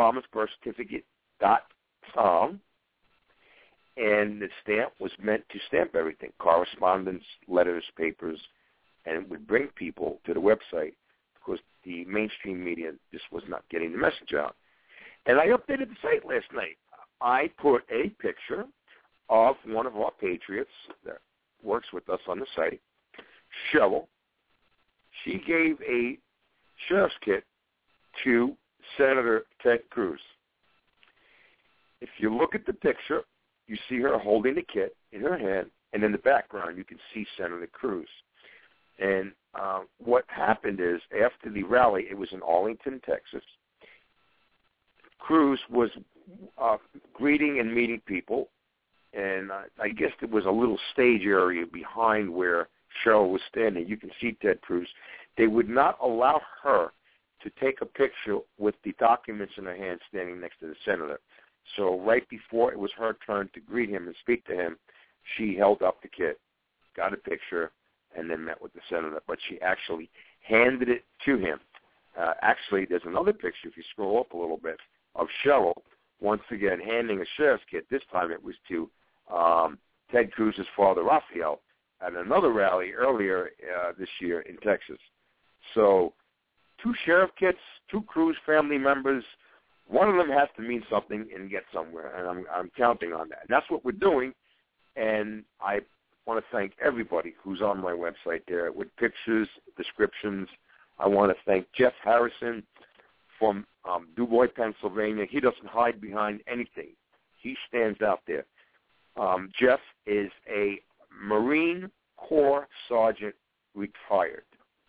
where'sobamisbirthcertificate.com. And the stamp was meant to stamp everything, correspondence, letters, papers, and it would bring people to the website because the mainstream media just was not getting the message out. And I updated the site last night. I put a picture of one of our patriots that works with us on the site, Cheryl. She gave a sheriff's kit to Senator Ted Cruz. If you look at the picture, you see her holding the kit in her hand, and in the background you can see Senator Cruz. And what happened is, after the rally, it was in Arlington, Texas, Cruz was greeting and meeting people, and I guess there was a little stage area behind where Cheryl was standing. You can see Ted Cruz. They would not allow her to take a picture with the documents in her hand standing next to the senator. So right before it was her turn to greet him and speak to him, she held up the kit, got a picture, and then met with the senator. But she actually handed it to him. Actually, there's another picture, if you scroll up a little bit, of Cheryl, once again, handing a sheriff's kit. This time it was to Ted Cruz's father, Raphael, at another rally earlier this year in Texas. So 2 sheriff kits, 2 Cruz family members. One of them has to mean something and get somewhere, and I'm counting on that. And that's what we're doing, and I want to thank everybody who's on my website there with pictures, descriptions. I want to thank Jeff Harrison from DuBois, Pennsylvania. He doesn't hide behind anything. He stands out there. Jeff is a Marine Corps Sergeant retired,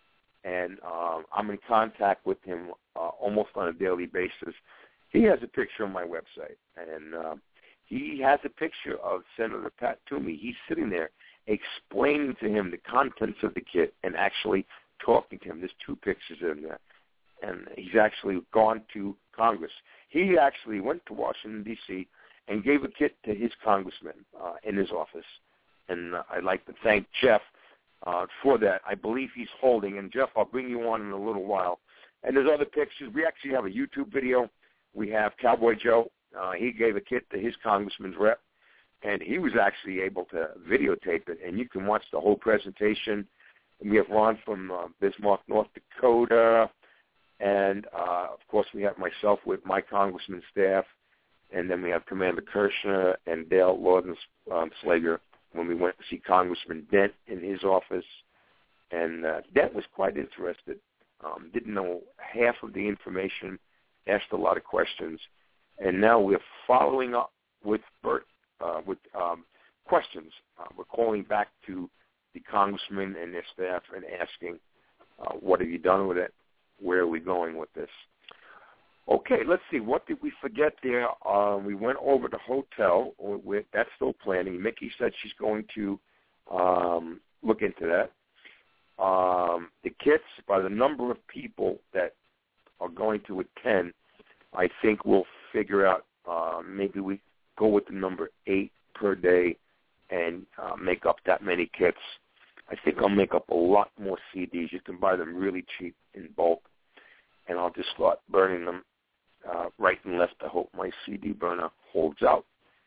and I'm in contact with him almost on a daily basis. He has a picture on my website, and he has a picture of Senator Pat Toomey. He's sitting there explaining to him the contents of the kit and actually talking to him. There's 2 pictures in there, and he's actually gone to Congress. He actually went to Washington, D.C., and gave a kit to his congressman in his office. And I'd like to thank Jeff for that. I believe he's holding. And, Jeff, I'll bring you on in a little while. And there's other pictures. We actually have a YouTube video. We have Cowboy Joe. He gave a kit to his congressman's rep, and he was actually able to videotape it. And you can watch the whole presentation. And we have Ron from Bismarck, North Dakota. And, of course, we have myself with my congressman's staff. And then we have Commander Kirshner and Dale Lorden-Slager when we went to see Congressman Dent in his office. And Dent was quite interested, didn't know half of the information, asked a lot of questions. And now we're following up with Bert with questions. We're calling back to the congressmen and their staff and asking, what have you done with it? Where are we going with this? Okay, let's see. What did we forget there? We went over the hotel. That's still planning. Mickey said she's going to look into that. The kits, by the number of people that are going to attend, I think we'll figure out maybe we go with the number 8 per day and make up that many kits. I think I'll make up a lot more CDs. You can buy them really cheap in bulk, and I'll just start burning them right and left. I hope my CD burner holds out.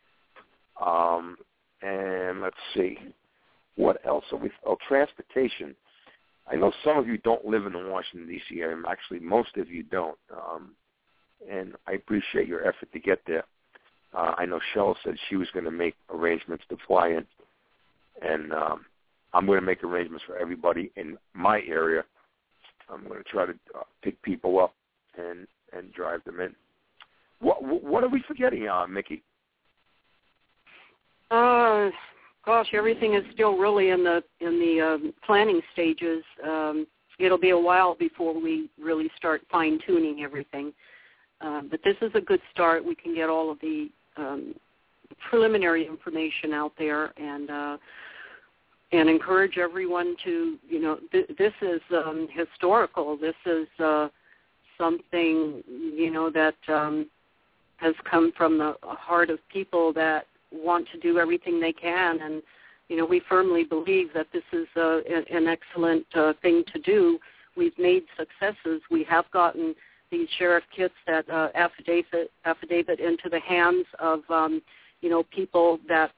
And let's see. What else are we? Oh, transportation. I know some of you don't live in the Washington, D.C. area. Actually, most of you don't. And I appreciate your effort to get there. I know Cheryl said she was going to make arrangements to fly in. And I'm going to make arrangements for everybody in my area. I'm going to try to pick people up and drive them in. What are we forgetting, Mickey? Gosh, everything is still really in the planning stages. It'll be a while before we really start fine-tuning everything. But this is a good start. We can get all of the preliminary information out there and encourage everyone to, this is historical. This is something, that has come from the heart of people that want to do everything they can. And, we firmly believe that this is an excellent thing to do. We've made successes. We have gotten these sheriff kits that affidavit into the hands of, people that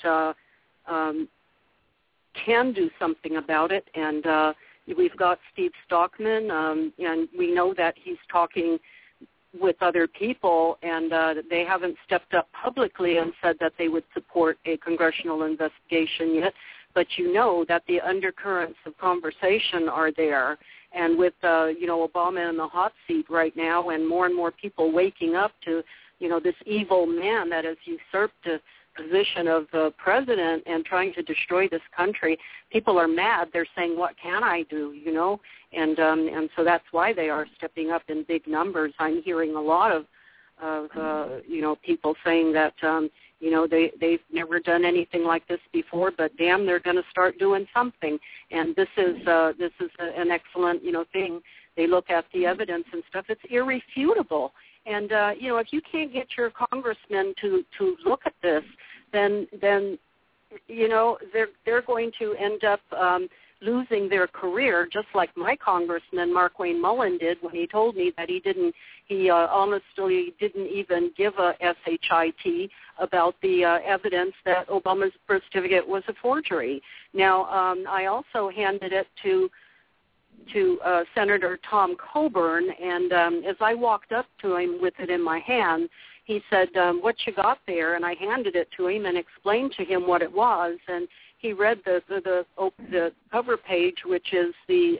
can do something about it. And we've got Steve Stockman, and we know that he's talking with other people, and they haven't stepped up publicly and said that they would support a congressional investigation yet. But you know that the undercurrents of conversation are there. And with, Obama in the hot seat right now and more people waking up to, this evil man that has usurped the position of the president and trying to destroy this country, people are mad. They're saying, what can I do, And so that's why they are stepping up in big numbers. I'm hearing a lot of people saying that, they've never done anything like this before, but damn, they're going to start doing something. And this is an excellent, thing. They look at the evidence and stuff. It's irrefutable. And, if you can't get your congressman to look at this, then they're going to end up losing their career, just like my congressman, Mark Wayne Mullen, did when he told me that he honestly didn't even give a SHIT about the evidence that Obama's birth certificate was a forgery. Now, I also handed it to Senator Tom Coburn, and as I walked up to him with it in my hand, he said, what you got there? And I handed it to him and explained to him what it was, and he read the cover page, which is the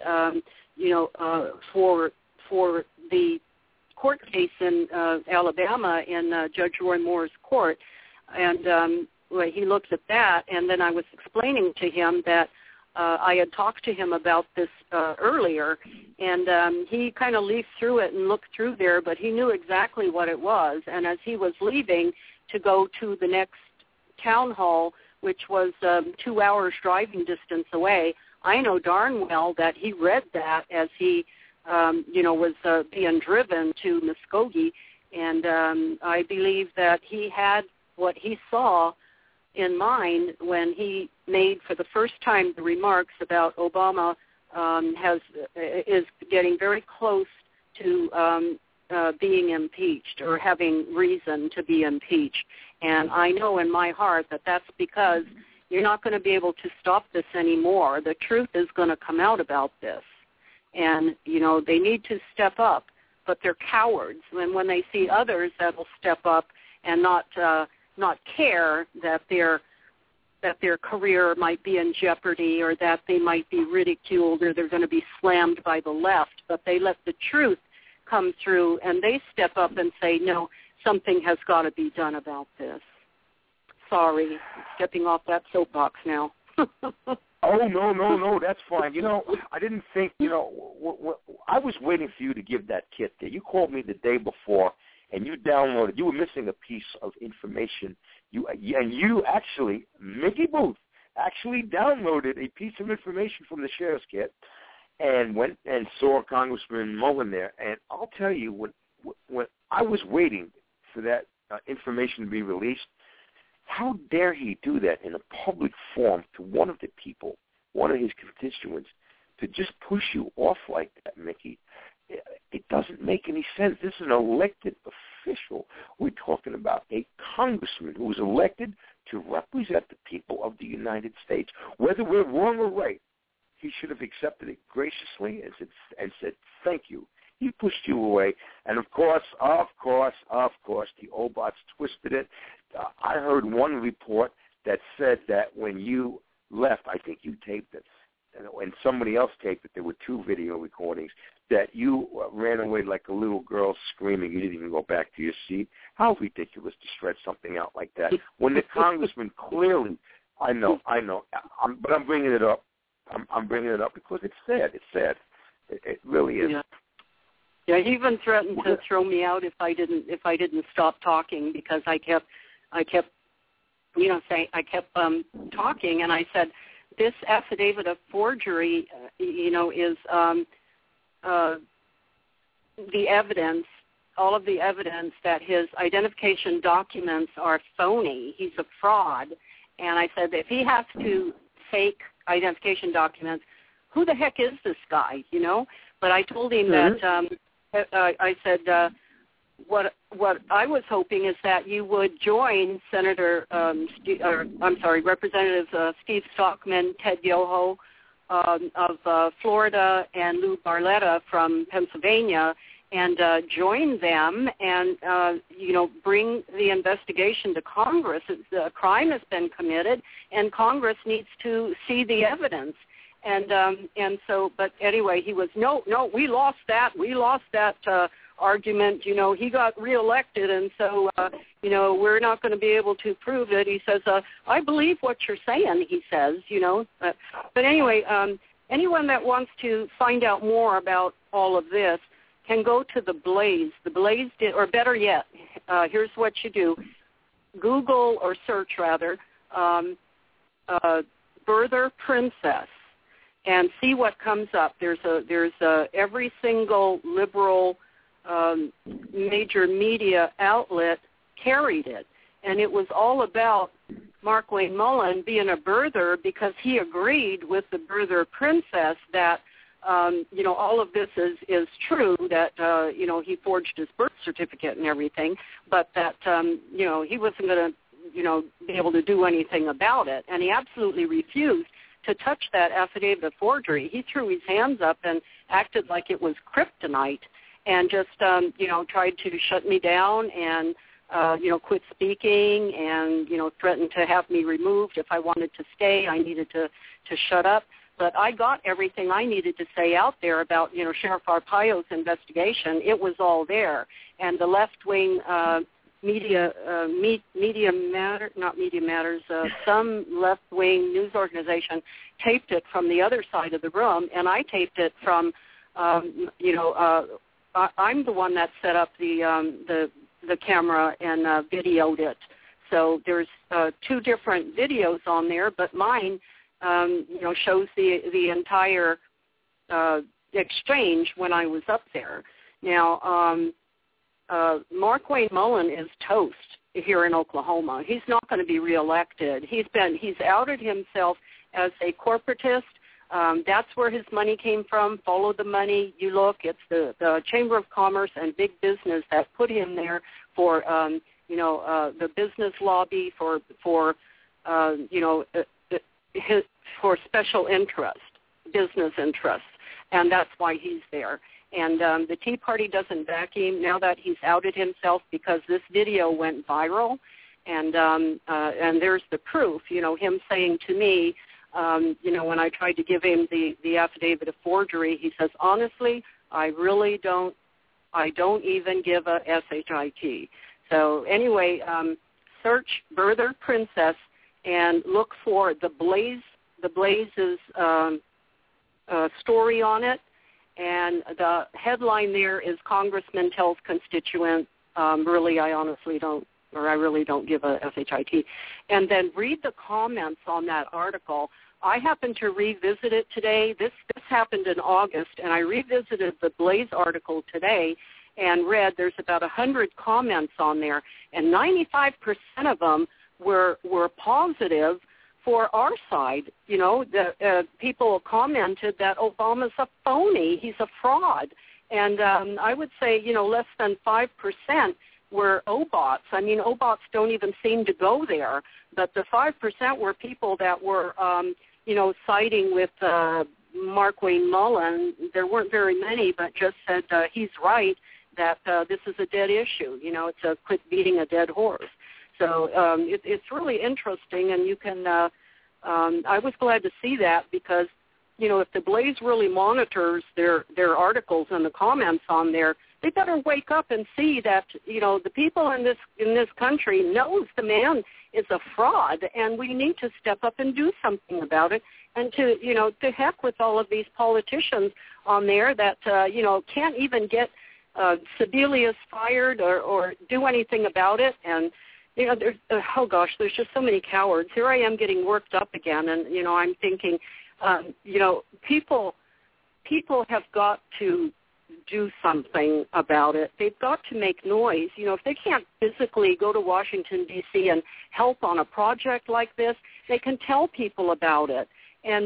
for the court case in Alabama in Judge Roy Moore's court, and he looked at that, and then I was explaining to him that I had talked to him about this earlier, and he kind of leafed through it and looked through there, but he knew exactly what it was. And as he was leaving to go to the next town hall, which was 2 hours driving distance away, I know darn well that he read that as he, was being driven to Muskogee, and I believe that he had what he saw in mind when he made for the first time the remarks about Obama is getting very close to being impeached or having reason to be impeached. And I know in my heart that that's because you're not going to be able to stop this anymore. The truth is going to come out about this. And, they need to step up, but they're cowards. And when they see others that will step up and not care that their career might be in jeopardy or that they might be ridiculed or they're going to be slammed by the left, but they let the truth come through and they step up and say, no, something has got to be done about this. Sorry, I'm stepping off that soapbox now. Oh, no, that's fine. I didn't think, I was waiting for you to give that kit there. You called me the day before, and you downloaded, you were missing a piece of information. You actually, Mickey Booth, actually downloaded a piece of information from the sheriff's kit and went and saw Congressman Mullen there. And I'll tell you, when I was waiting for that information to be released, how dare he do that in a public forum to one of the people, one of his constituents, to just push you off like that, Mickey? It doesn't make any sense. This is an elected official. We're talking about a congressman who was elected to represent the people of the United States. Whether we're wrong or right, he should have accepted it graciously and said, thank you. He pushed you away. And, of course, the Obots twisted it. I heard one report that said that when you left, I think you taped it, and somebody else taped it, there were 2 video recordings, that you ran away like a little girl screaming. You didn't even go back to your seat. How ridiculous to stretch something out like that. When the congressman clearly, I know, but I'm bringing it up. I'm bringing it up because it's sad. It's sad. It really is. Yeah, he even threatened to throw me out if I didn't stop talking because I kept talking, and I said, this affidavit of forgery, is the evidence, all of the evidence that his identification documents are phony. He's a fraud. And I said, if he has to fake identification documents, who the heck is this guy, But I told him that I said, what I was hoping is that you would join Representatives Steve Stockman, Ted Yoho of Florida, and Lou Barletta from Pennsylvania, and join them and, bring the investigation to Congress. A crime has been committed, and Congress needs to see the evidence. And so, but anyway, he was, no, we lost that argument. He got reelected, and so, we're not going to be able to prove it. He says, I believe what you're saying, he says, But anyway, anyone that wants to find out more about all of this can go to The Blaze. The Blaze did, or better yet, here's what you do. Google, or search rather, birther princess, and see what comes up. There's every single liberal major media outlet carried it, and it was all about Mark Wayne Mullen being a birther because he agreed with the birther princess that all of this is true, that he forged his birth certificate and everything, but that he wasn't going to be able to do anything about it, and he absolutely refused to touch that affidavit of forgery. He threw his hands up and acted like it was kryptonite, and just tried to shut me down and quit speaking, and threatened to have me removed if I wanted to stay. I needed to shut up. But I got everything I needed to say out there about Sheriff Arpaio's investigation. It was all there, and the left wing Media Matters, some left-wing news organization taped it from the other side of the room, and I taped it from, I'm the one that set up the camera and videoed it. So there's 2 different videos on there, but mine, shows the entire exchange when I was up there. Now, Markwayne Mullin is toast here in Oklahoma. He's not going to be reelected. He's outed himself as a corporatist. That's where his money came from. Follow the money. You look, it's the Chamber of Commerce and big business that put him there for the business lobby for special interest, business interests, and that's why he's there. And the Tea Party doesn't back him now that he's outed himself because this video went viral, and there's the proof. Him saying to me, when I tried to give him the affidavit of forgery, he says, honestly, I don't even give a SHIT. So anyway, search Birther Princess and look for the Blaze's story on it. And the headline there is Congressman tells constituent, I really don't give a SHIT. And then read the comments on that article. I happened to revisit it today. This happened in August, and I revisited the Blaze article today and read there's about 100 comments on there, and 95% of them were positive for our side. The people commented that Obama's a phony, he's a fraud, and I would say less than 5% were OBOTs. I mean, OBOTs don't even seem to go there, but the 5% were people that were siding with Markwayne Mullin. There weren't very many, but just said he's right, that this is a dead issue. It's a quit beating a dead horse. So it's really interesting, and you can I was glad to see that because, if the Blaze really monitors their articles and the comments on there, they better wake up and see that, the people in this country knows the man is a fraud, and we need to step up and do something about it. And to heck with all of these politicians on there that, can't even get Sebelius fired or do anything about it. And, there's just so many cowards. Here I am getting worked up again, and, I'm thinking, people have got to do something about it. They've got to make noise. If they can't physically go to Washington, D.C. and help on a project like this, they can tell people about it. And,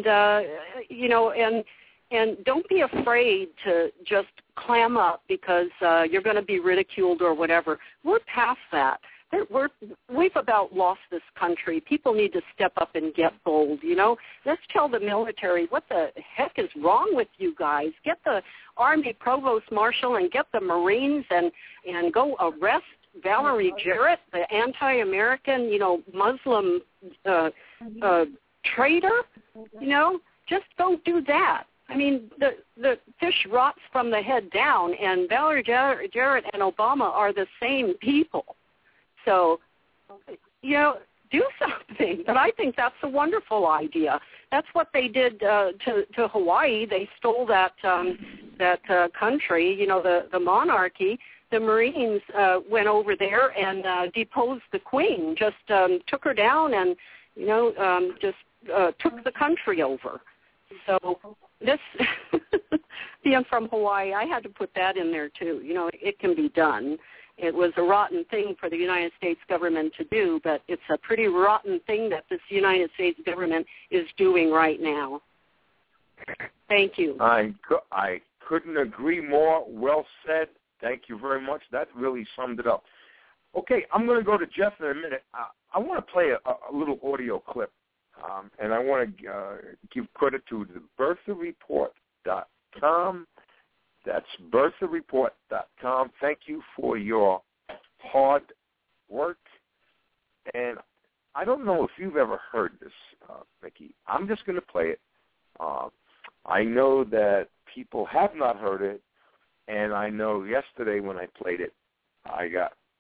and don't be afraid to just clam up because you're going to be ridiculed or whatever. We're past that. We've about lost this country. People need to step up and get bold, Let's tell the military, what the heck is wrong with you guys? Get the Army Provost Marshal and get the Marines and go arrest Valerie Jarrett, the anti-American, Muslim traitor, Just go do that. I mean, the fish rots from the head down, and Valerie Jarrett and Obama are the same people. So, do something. And I think that's a wonderful idea. That's what they did to Hawaii. They stole that country, the monarchy. The Marines went over there and deposed the queen, just took her down and, took the country over. So this, being from Hawaii, I had to put that in there too. It can be done. It was a rotten thing for the United States government to do, but it's a pretty rotten thing that this United States government is doing right now. Thank you. I couldn't agree more. Well said. Thank you very much. That really summed it up. Okay, I'm going to go to Jeff in a minute. I want to play a little audio clip, and I want to give credit to the BirtherReport.com. That's BirtherReport.com. Thank you for your hard work. And I don't know if you've ever heard this, Mickey. I'm just going to play it. I know that people have not heard it, and I know yesterday when I played it, I got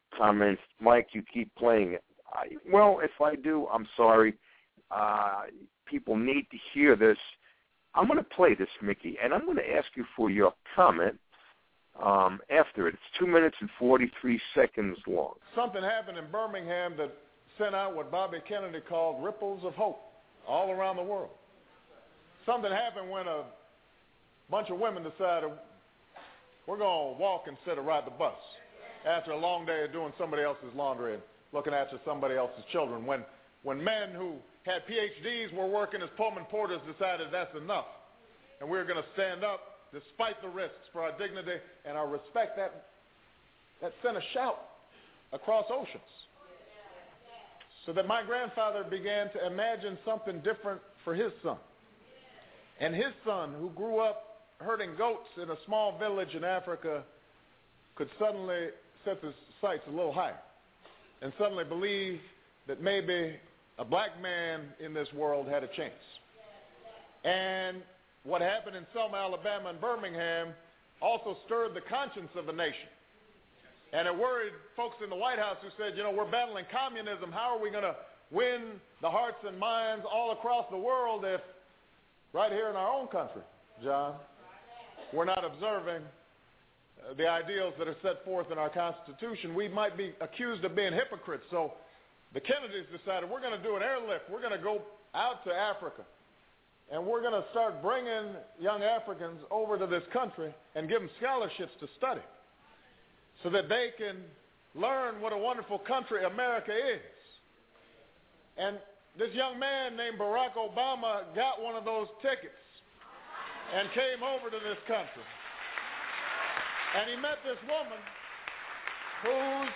comments, Mike, you keep playing it. Well, if I do, I'm sorry. People need to hear this. I'm going to play this, Mickey, and I'm going to ask you for your comment after it. It's 2 minutes and 43 seconds long. Something happened in Birmingham that sent out what Bobby Kennedy called ripples of hope all around the world. Something happened when a bunch of women decided we're going to walk instead of ride the bus after a long day of doing somebody else's laundry and looking after somebody else's children. When men who had PhDs were working as Pullman porters decided that's enough, and we're going to stand up despite the risks for our dignity and our respect, that sent a shout across oceans. So that my grandfather began to imagine something different for his son. And his son, who grew up herding goats in a small village in Africa, could suddenly set his sights a little higher and suddenly believe that maybe a black man in this world had a chance. And what happened in Selma, Alabama and Birmingham also stirred the conscience of the nation. And it worried folks in the White House who said, we're battling communism. How are we going to win the hearts and minds all across the world if right here in our own country, John, we're not observing the ideals that are set forth in our Constitution? We might be accused of being hypocrites. So the Kennedys decided we're going to do an airlift. We're going to go out to Africa, and we're going to start bringing young Africans over to this country and give them scholarships to study so that they can learn what a wonderful country America is. And this young man named Barack Obama got one of those tickets and came over to this country. And he met this woman whose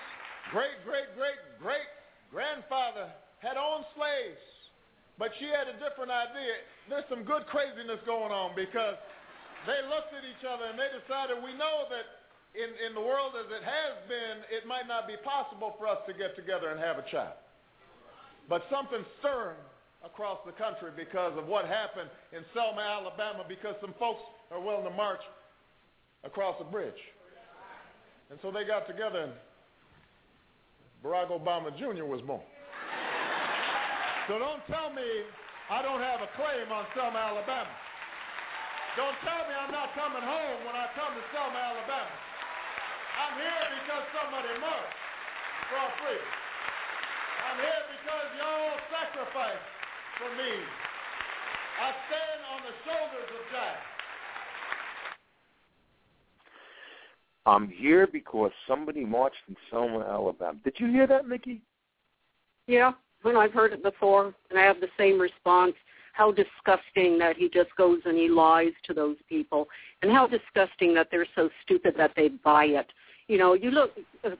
great-great-great-great-grandfather had owned slaves. But she had a different idea. There's some good craziness going on because they looked at each other and they decided, we know that in the world as it has been, it might not be possible for us to get together and have a child. But something's stirring across the country because of what happened in Selma, Alabama, because some folks are willing to march across a bridge. And so they got together and Barack Obama Jr. was born. So don't tell me I don't have a claim on Selma, Alabama. Don't tell me I'm not coming home when I come to Selma, Alabama. I'm here because somebody marched for our freedom. I'm here because y'all sacrificed for me. I stand on the shoulders of giants. I'm here because somebody marched in Selma, Alabama. Did you hear that, Mickey? Yeah, when I've heard it before, and I have the same response. How disgusting that he just goes and he lies to those people, and how disgusting that they're so stupid that they buy it. You look,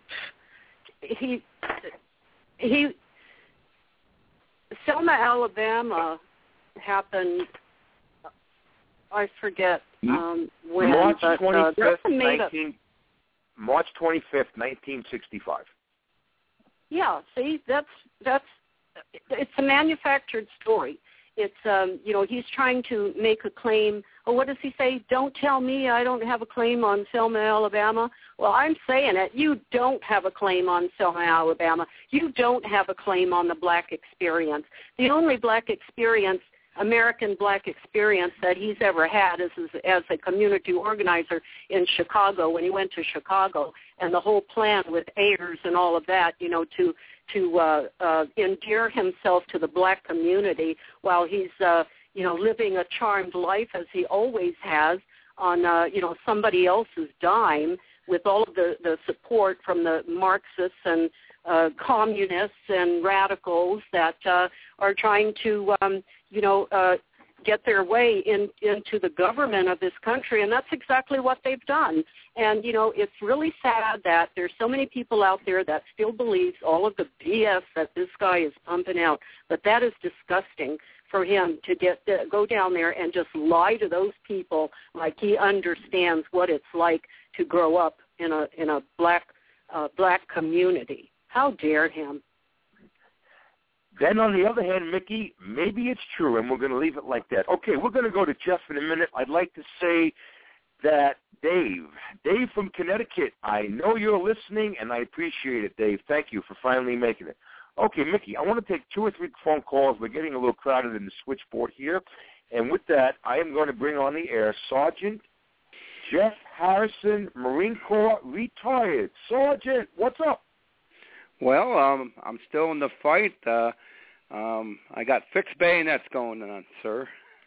Selma, Alabama happened, I forget when. March 25th, March 25th, 1965. Yeah, see, that's it's a manufactured story. It's, he's trying to make a claim. Oh, what does he say? Don't tell me I don't have a claim on Selma, Alabama. Well, I'm saying it. You don't have a claim on Selma, Alabama. You don't have a claim on the black experience. The only black experience, American black experience that he's ever had is as a community organizer in Chicago when he went to Chicago, and the whole plan with Ayers and all of that, to endear himself to the black community while he's, living a charmed life as he always has on, somebody else's dime with all of the support from the Marxists and communists and radicals that are trying to, get their way into the government of this country, and that's exactly what they've done. And, it's really sad that there's so many people out there that still believes all of the BS that this guy is pumping out, but that is disgusting for him to go down there and just lie to those people like he understands what it's like to grow up in a black community. How dare him? Then, on the other hand, Mickey, maybe it's true, and we're going to leave it like that. Okay, we're going to go to Jeff in a minute. I'd like to say that Dave Dave from Connecticut, I know you're listening, and I appreciate it, Dave. Thank you for finally making it. Okay, Mickey, I want to take 2 or 3 phone calls. We're getting a little crowded in the switchboard here. And with that, I am going to bring on the air Sergeant Jeff Harrison, Marine Corps, retired. Sergeant, what's up? Well, I'm still in the fight. I got fixed bayonets going on, sir.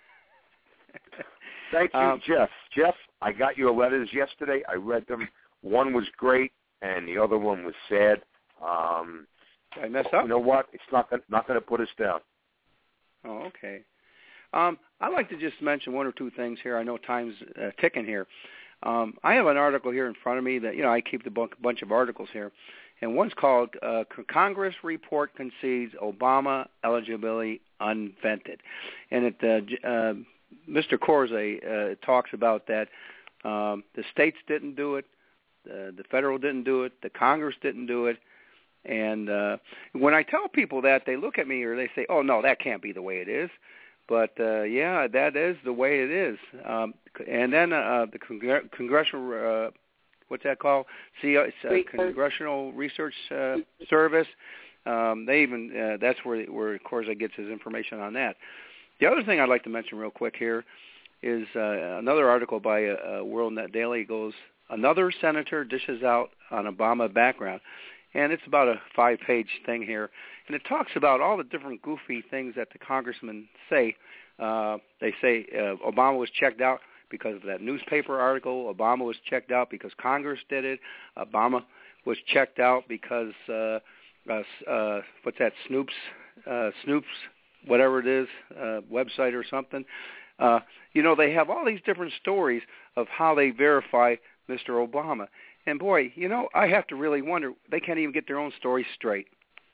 Thank you, Jeff. Jeff, I got your letters yesterday. I read them. One was great, and the other one was sad. Did I mess up? You know what? It's not going to put us down. Oh, okay. I'd like to just mention 1 or 2 things here. I know time's ticking here. I have an article here in front of me that, I keep a bunch of articles here. And one's called Congress Report Concedes Obama Eligibility Unvented. And Mr. Corse talks about that the states didn't do it, the federal didn't do it, the Congress didn't do it. And when I tell people that, they look at me or they say, oh, no, that can't be the way it is. But, yeah, that is the way it is. And then the Congressional, what's that called? Congressional Research Service. They even that's where Corsa gets his information on that. The other thing I'd like to mention real quick here is another article by WorldNet Daily goes, another senator dishes out on Obama background. And it's about a 5-page thing here. And it talks about all the different goofy things that the congressmen say. They say Obama was checked out because of that newspaper article. Obama was checked out because Congress did it. Obama was checked out because, what's that, Snoops, whatever it is, website or something. They have all these different stories of how they verify Mr. Obama. And, boy, I have to really wonder, they can't even get their own story straight.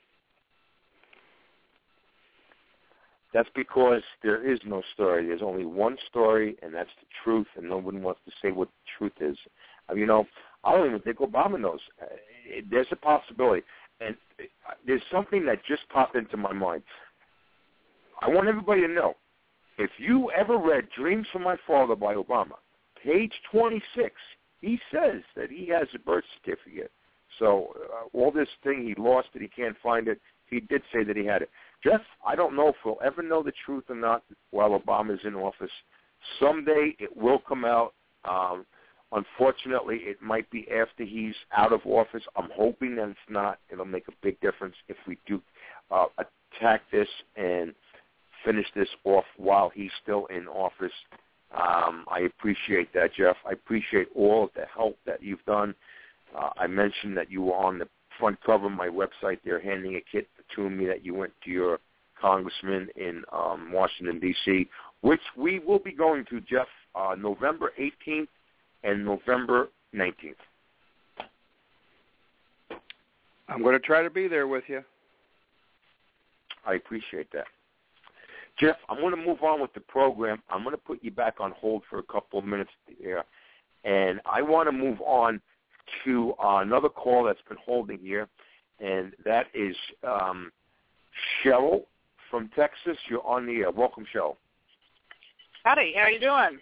That's because there is no story. There's only one story, and that's the truth, and no one wants to say what the truth is. I don't even think Obama knows. There's a possibility. And there's something that just popped into my mind. I want everybody to know, if you ever read Dreams from My Father by Obama, page 26, he says that he has a birth certificate. So all this thing, he lost it, he can't find it. He did say that he had it. Jeff, I don't know if we'll ever know the truth or not while Obama is in office. Someday it will come out. Unfortunately, it might be after he's out of office. I'm hoping that it's not. It'll make a big difference if we do attack this and finish this off while he's still in office. I appreciate that, Jeff. I appreciate all of the help that you've done. I mentioned that you were on the front cover of my website there handing a kit to me that you went to your congressman in Washington, D.C., which we will be going to, Jeff, November 18th and November 19th. I'm going to try to be there with you. I appreciate that. Jeff, I'm going to move on with the program. I'm going to put you back on hold for a couple of minutes here, and I want to move on to another call that's been holding here, and that is Cheryl from Texas. You're on the air. Welcome, Cheryl. Howdy. How you doing?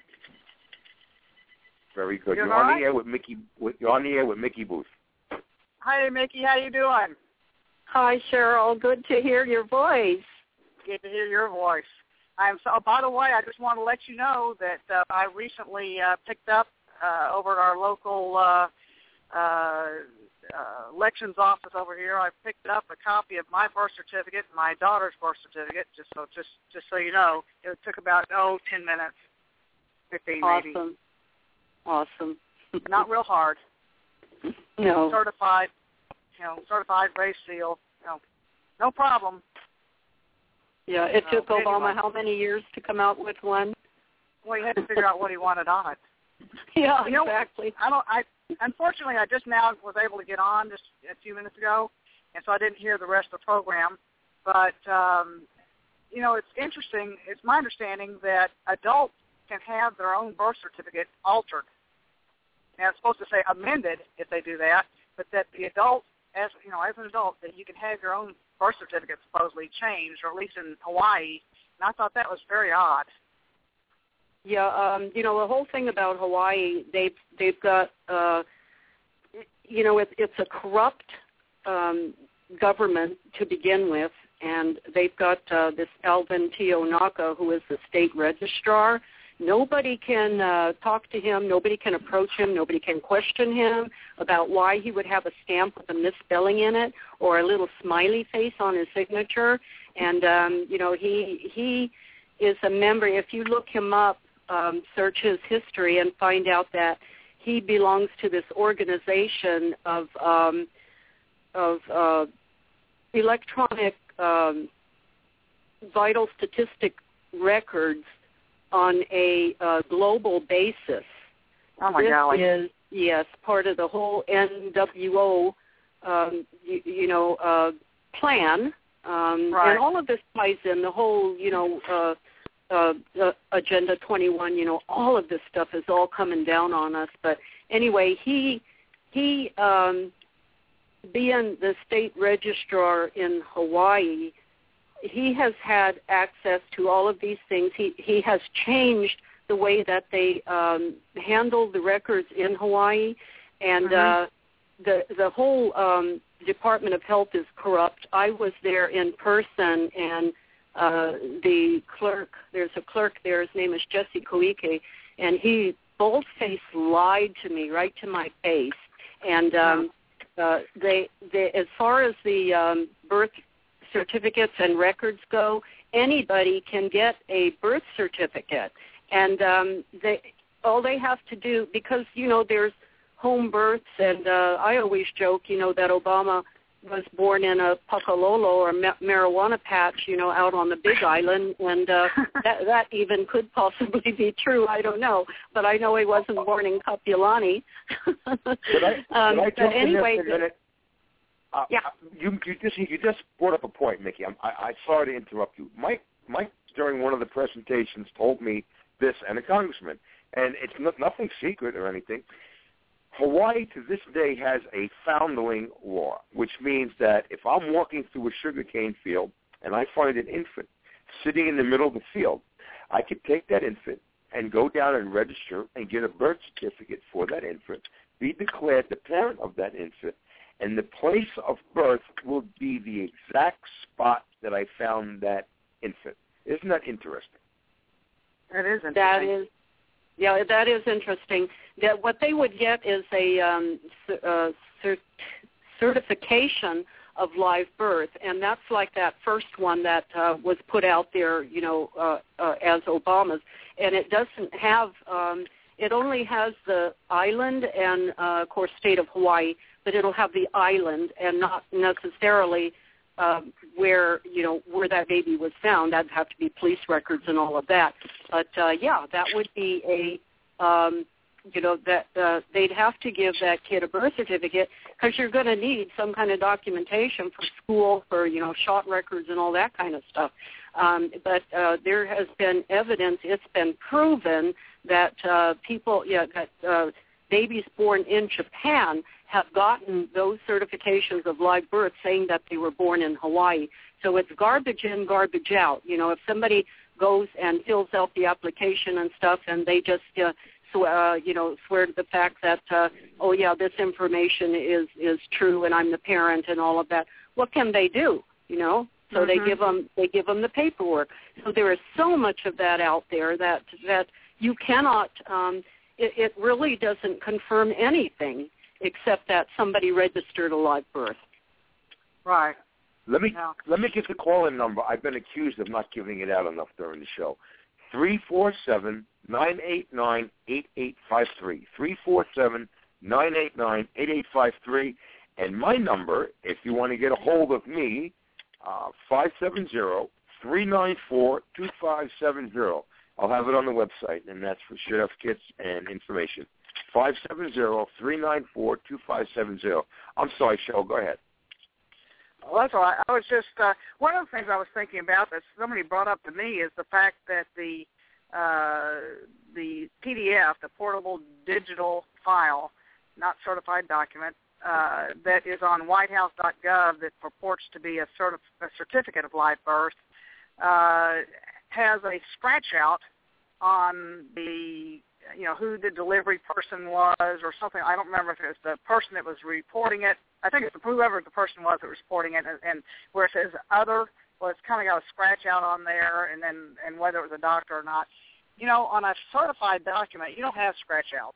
Very good. You're on the air with Mickey. You're on the air with Mickey Booth. Hi, Mickey. How you doing? Hi, Cheryl. Good to hear your voice. Good to hear your voice. By the way, I just want to let you know that I recently picked up over at our local elections office over here. I picked up a copy of my birth certificate and my daughter's birth certificate. Just so you know, it took about 10 minutes, 15 maybe. Awesome. Not real hard. No. Certified race seal. No problem. Yeah, it took Obama how many years to come out with one? Well, he had to figure out what he wanted on it. Yeah, exactly. Unfortunately, I just now was able to get on just a few minutes ago, and so I didn't hear the rest of the program. But, it's interesting. It's my understanding that adults can have their own birth certificate altered. Now, it's supposed to say amended if they do that, but that the adult, as an adult, that you can have your own birth certificate supposedly changed, or at least in Hawaii, and I thought that was very odd. Yeah, the whole thing about Hawaii, they've got, it's a corrupt government to begin with, and they've got this Alvin Tionaka, who is the state registrar. Nobody can talk to him. Nobody can approach him. Nobody can question him about why he would have a stamp with a misspelling in it or a little smiley face on his signature. And, he is a member. If you look him up, search his history and find out that he belongs to this organization of electronic vital statistic records on a global basis. Oh my golly! This is, yes, part of the whole NWO, plan, right. and all of this ties in. The whole, Agenda 21. All of this stuff is all coming down on us. But anyway, he being the state registrar in Hawaii, he has had access to all of these things. He has changed the way that they handle the records in Hawaii, and the whole Department of Health is corrupt. I was there in person, and the clerk, there's a clerk there, his name is Jesse Koike, and he bold-faced lied to me right to my face. And they as far as the birth certificates and records go, anybody can get a birth certificate. And all they have to do, because, there's home births, and I always joke, that Obama was born in a pakalolo or marijuana patch, out on the Big Island, and that even could possibly be true. I don't know, but I know he wasn't born in Kapiolani. But anyway, yeah. You just brought up a point, Mickey. I sorry to interrupt you. Mike during one of the presentations told me this, and a congressman, and it's nothing secret or anything. Hawaii to this day has a foundling law, which means that if I'm walking through a sugarcane field and I find an infant sitting in the middle of the field, I could take that infant and go down and register and get a birth certificate for that infant, be declared the parent of that infant, and the place of birth will be the exact spot that I found that infant. Isn't that interesting? That is interesting. That is interesting. That what they would get is a certification of live birth, and that's like that first one that was put out there, as Obama's, and it doesn't have. It only has the island and, of course, state of Hawaii, but it'll have the island and not necessarily where that baby was found. That'd have to be police records and all of that. But that would be a they'd have to give that kid a birth certificate, because you're going to need some kind of documentation for school, for shot records and all that kind of stuff. But there has been evidence; it's been proven that babies born in Japan have gotten those certifications of live birth saying that they were born in Hawaii. So it's garbage in, garbage out. If somebody goes and fills out the application and stuff, and they just swear to the fact that this information is true and I'm the parent and all of that, what can they do? So they give them the paperwork. So there is so much of that out there that you cannot. It really doesn't confirm anything except that somebody registered a live birth. Right. Let me get the call-in number. I've been accused of not giving it out enough during the show. 347-989-8853. 347-989-8853. And my number, if you want to get a hold of me, 570-394-2570. I'll have it on the website, and that's for certificates and information. 570-394-2570. I'm sorry, Cheryl, go ahead. Well, that's all right. I was just, one of the things I was thinking about that somebody brought up to me is the fact that the PDF, the portable digital file, not certified document, that is on whitehouse.gov that purports to be a certificate of live birth, has a scratch out on the, who the delivery person was or something. I don't remember if it was the person that was reporting it. I think it's whoever the person was that was reporting it, and where it says other, well, it's kind of got a scratch out on there, and whether it was a doctor or not. On a certified document, you don't have scratch outs.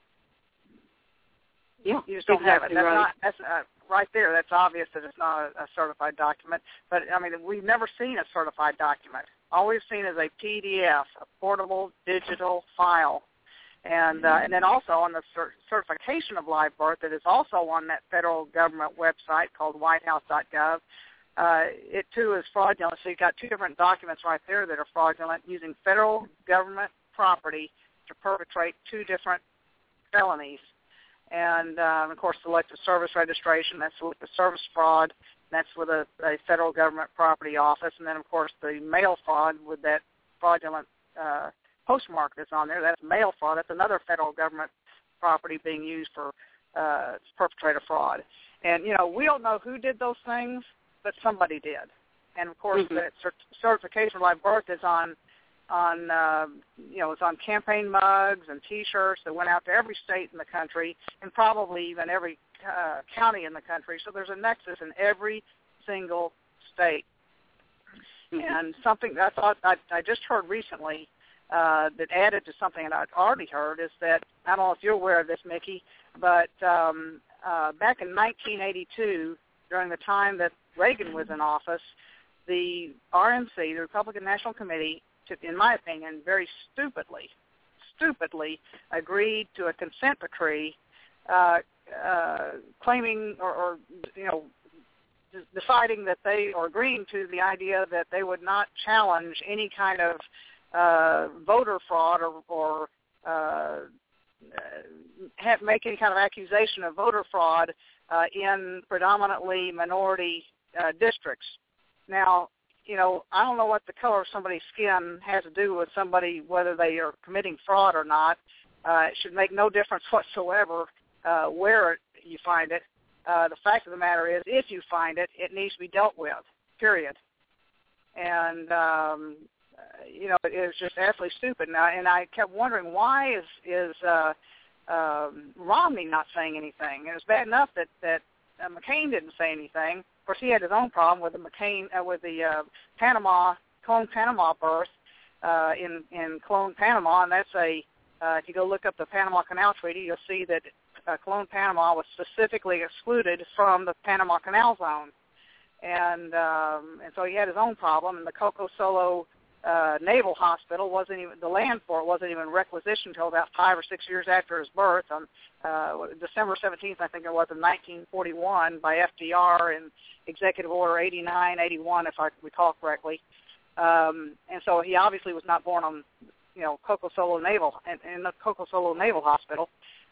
Yeah, you just don't have it. That's right. Not, that's right there. That's obvious that it's not a certified document. But I mean, we've never seen a certified document. All we've seen is a PDF, a portable digital file, and then also on the certification of live birth, that is also on that federal government website called WhiteHouse.gov. It too is fraudulent. So you've got two different documents right there that are fraudulent, using federal government property to perpetrate two different felonies. And, of course, selective service registration, that's selective service fraud. That's with a federal government property office. And then, of course, the mail fraud with that fraudulent postmark that's on there. That's mail fraud. That's another federal government property being used for to perpetrate a fraud. And, we don't know who did those things, but somebody did. And, of course, the certification of live birth is on it's on campaign mugs and T-shirts that went out to every state in the country and probably even every county in the country. So there's a nexus in every single state. And something I thought I just heard recently that added to something that I'd already heard is that, I don't know if you're aware of this, Mickey, but back in 1982, during the time that Reagan was in office, the RNC, the Republican National Committee, in my opinion, very stupidly agreed to a consent decree claiming or deciding that they, or agreeing to the idea that they would not challenge any kind of voter fraud or make any kind of accusation of voter fraud in predominantly minority districts. Now, I don't know what the color of somebody's skin has to do with somebody, whether they are committing fraud or not. It should make no difference whatsoever where you find it. The fact of the matter is, if you find it, it needs to be dealt with, period. And, it was just absolutely stupid. And I kept wondering, why is Romney not saying anything? And it's bad enough that McCain didn't say anything. Of course, he had his own problem with the Cologne, Panama birth in Cologne, Panama, and that's if you go look up the Panama Canal Treaty, you'll see that Cologne, Panama was specifically excluded from the Panama Canal Zone, and so he had his own problem. And the Coco Solo Naval Hospital the land for it wasn't even requisitioned until about 5 or 6 years after his birth, on December 17th, I think it was, in 1941, by FDR in Executive Order 8981, if I recall correctly. And so he obviously was not born on, Coco Solo Naval, in the Coco Solo Naval Hospital.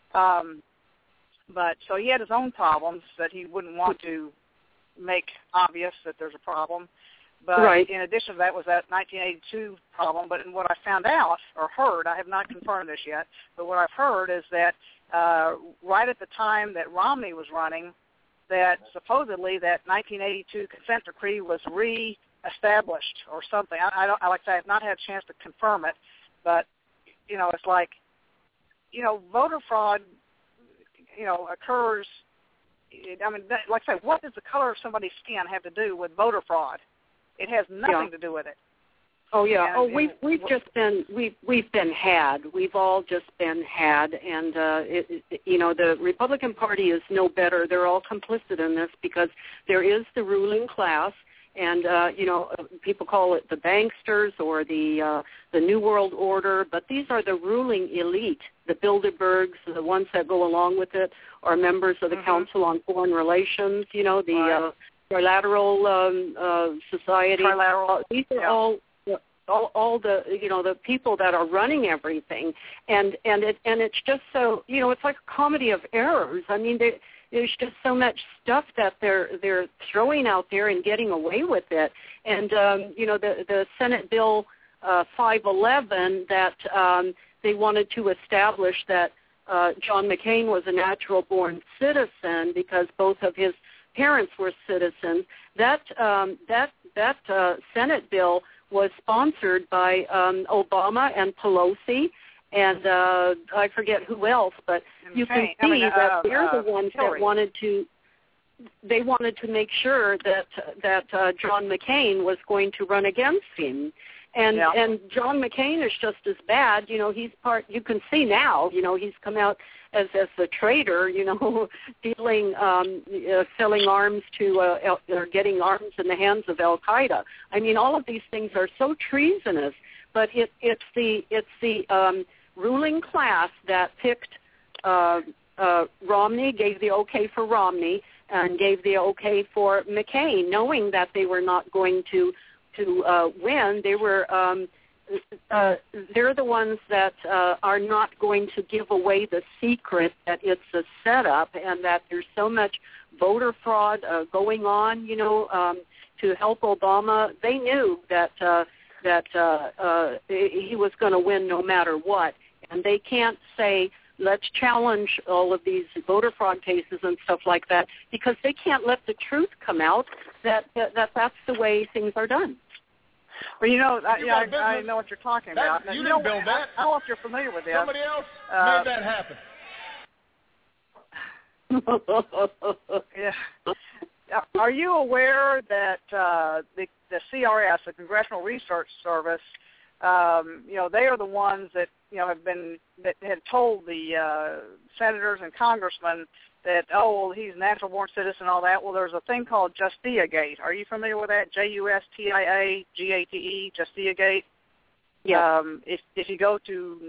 But so he had his own problems that he wouldn't want to make obvious that there's a problem. But in addition to that was that 1982 problem. But what I found out or heard, I have not confirmed this yet, but what I've heard is that right at the time that Romney was running, that supposedly that 1982 consent decree was re-established or something. Like I say, I have not had a chance to confirm it, but it's like, voter fraud, occurs. Like I say, what does the color of somebody's skin have to do with voter fraud? It has nothing to do with it. Oh yeah. And, we've been had. We've all just been had, and the Republican Party is no better. They're all complicit in this because there is the ruling class, and people call it the banksters or the New World Order, but these are the ruling elite. The Bilderbergs, the ones that go along with it, are members of the Council on Foreign Relations. The Trilateral Society. These are all the the people that are running everything, and it's just so it's like a comedy of errors. I mean, there's just so much stuff that they're throwing out there and getting away with it. And the Senate Bill 511 that they wanted to establish that John McCain was a natural-born citizen because both of his parents were citizens. That Senate bill was sponsored by Obama and Pelosi, and I forget who else, but you can see that they're the ones that wanted to. They wanted to make sure that John McCain was going to run against him. And John McCain is just as bad. You know, he's part. You can see now. You know, he's come out as the traitor. You know, dealing, selling arms to or getting arms in the hands of Al Qaeda. I mean, all of these things are so treasonous. But it's the ruling class that picked Romney, gave the okay for Romney, and gave the okay for McCain, knowing that they were not going to win. They were they're the ones that are not going to give away the secret that it's a setup and that there's so much voter fraud going on, you know, to help Obama. They knew that he was going to win no matter what, and they can't say, let's challenge all of these voter fraud cases and stuff like that, because they can't let the truth come out that that's the way things are done. Well, you know, I know what you're talking about. You didn't build that. I don't know if you're familiar with this. Somebody else made that happen. Yeah. Are you aware that the CRS, the Congressional Research Service, you know, they are the ones that, you know, that had told the senators and congressmen that, oh, well, he's a natural-born citizen and all that. Well, there's a thing called Justia-Gate. Are you familiar with that? JUSTIAGATE, Justia-Gate? Yeah. If you go to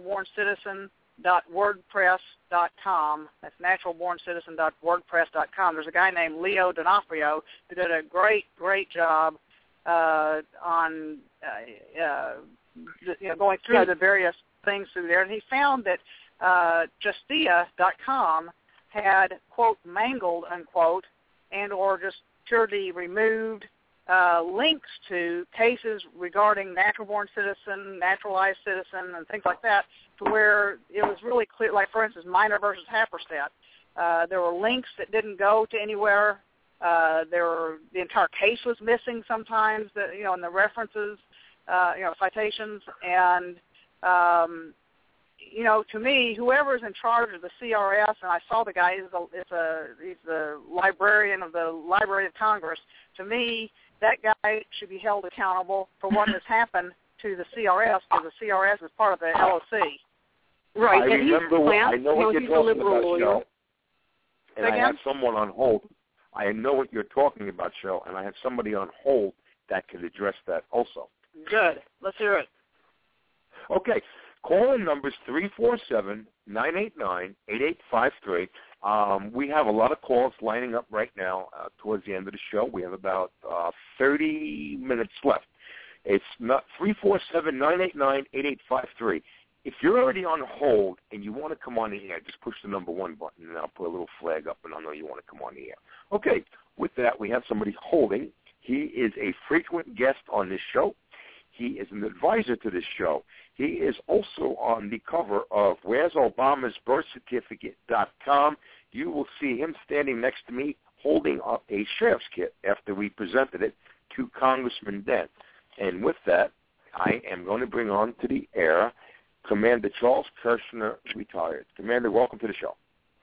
naturalborncitizen.wordpress.com, that's naturalborncitizen.wordpress.com, there's a guy named Leo D'Onofrio who did a great job on you know, going through the various things through there, and he found that Justia.com had, quote, mangled, unquote, and or just purely removed links to cases regarding natural-born citizen, naturalized citizen, and things like that, to where it was really clear, like, for instance, Minor versus Happersett. There were links that didn't go to anywhere. The entire case was missing sometimes, you know, in the references, you know, citations, and you know, to me, whoever is in charge of the CRS, and I saw the guy, he's the librarian of the Library of Congress. To me, that guy should be held accountable for what has happened to the CRS, because the CRS is part of the LOC. Right. I know what you're talking about, Cheryl. And I have someone on hold. I know what you're talking about, Cheryl, and I have somebody on hold that could address that also. Good. Let's hear it. Okay. Call-in number is 347-989-8853. We have a lot of calls lining up right now towards the end of the show. We have about 30 minutes left. It's not 347-989-8853. If you're already on hold and you want to come on the air, just push the number 1 button, and I'll put a little flag up, and I'll know you want to come on the air. Okay. With that, we have somebody holding. He is a frequent guest on this show. He is an advisor to this show. He is also on the cover of Where's Obama's Birth Certificate.com. You will see him standing next to me holding up a sheriff's kit after we presented it to Congressman Dent. And with that, I am going to bring on to the air Commander Charles Kirshner, retired. Commander, welcome to the show.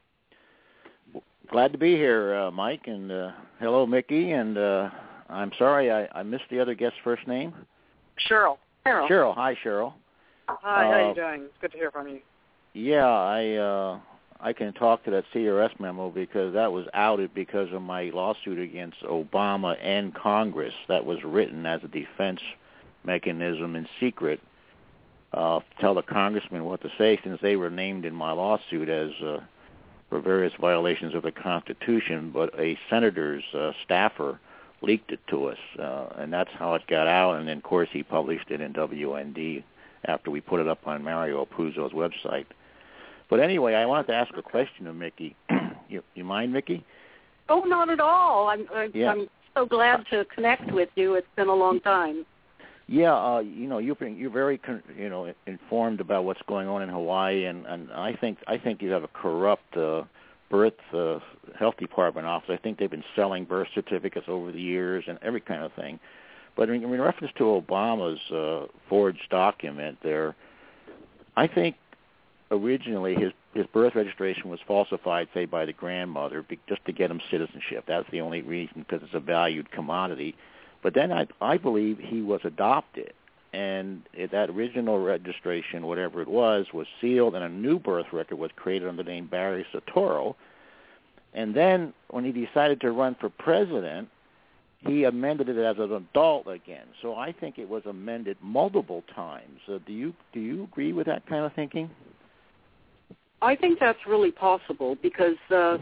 Glad to be here, Mike, and hello, Mickey. And I'm sorry I missed the other guest's first name. Cheryl. Cheryl. Hi, Cheryl. Hi, how you doing? It's good to hear from you. Yeah, I can talk to that CRS memo because that was outed because of my lawsuit against Obama and Congress that was written as a defense mechanism in secret. Tell the congressman what to say, since they were named in my lawsuit as for various violations of the Constitution, but a senator's staffer leaked it to us, and that's how it got out. And then, of course, he published it in WND after we put it up on Mario Puzo's website. But anyway, I wanted to ask a question of Mickey. You mind, Mickey? Oh, not at all. I'm so glad to connect with you. It's been a long time. Yeah, you're very informed about what's going on in Hawaii, and I think you have a corrupt birth health department office. I think they've been selling birth certificates over the years and every kind of thing. But in reference to Obama's forged document there, I think originally his birth registration was falsified, say, by the grandmother just to get him citizenship. That's the only reason, because it's a valued commodity. But then I believe he was adopted, and that original registration, whatever it was sealed, and a new birth record was created under the name Barry Soetoro. And then when he decided to run for president, he amended it as an adult again. So I think it was amended multiple times. Do you agree with that kind of thinking? I think that's really possible because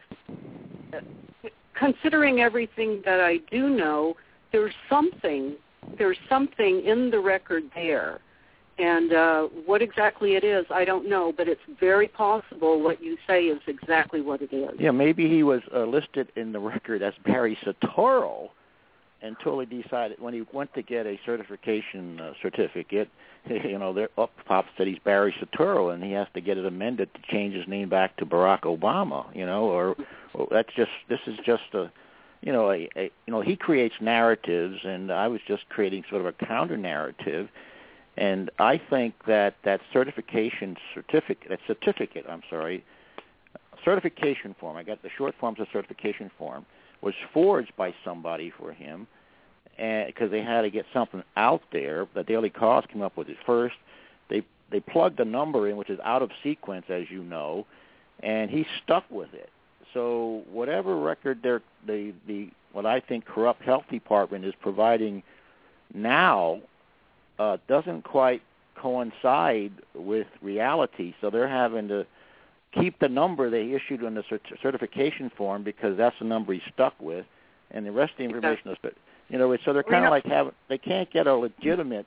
considering everything that I do know, there's something in the record there. And what exactly it is, I don't know, but it's very possible what you say is exactly what it is. Yeah, maybe he was listed in the record as Barry Soetoro until he decided, when he went to get a certification certificate, there up pops that he's Barry Soetoro, and he has to get it amended to change his name back to Barack Obama. This is just he creates narratives, and I was just creating sort of a counter narrative. And I think that certification form, I got the short forms of certification form, was forged by somebody for him, because they had to get something out there. The Daily Cause came up with it first. They plugged a number in, which is out of sequence, as you know, and he stuck with it. So whatever record what I think corrupt health department is providing now doesn't quite coincide with reality. So they're having to keep the number they issued on the certification form because that's the number he's stuck with, and the rest of the information is. So they're kind of like they can't get a legitimate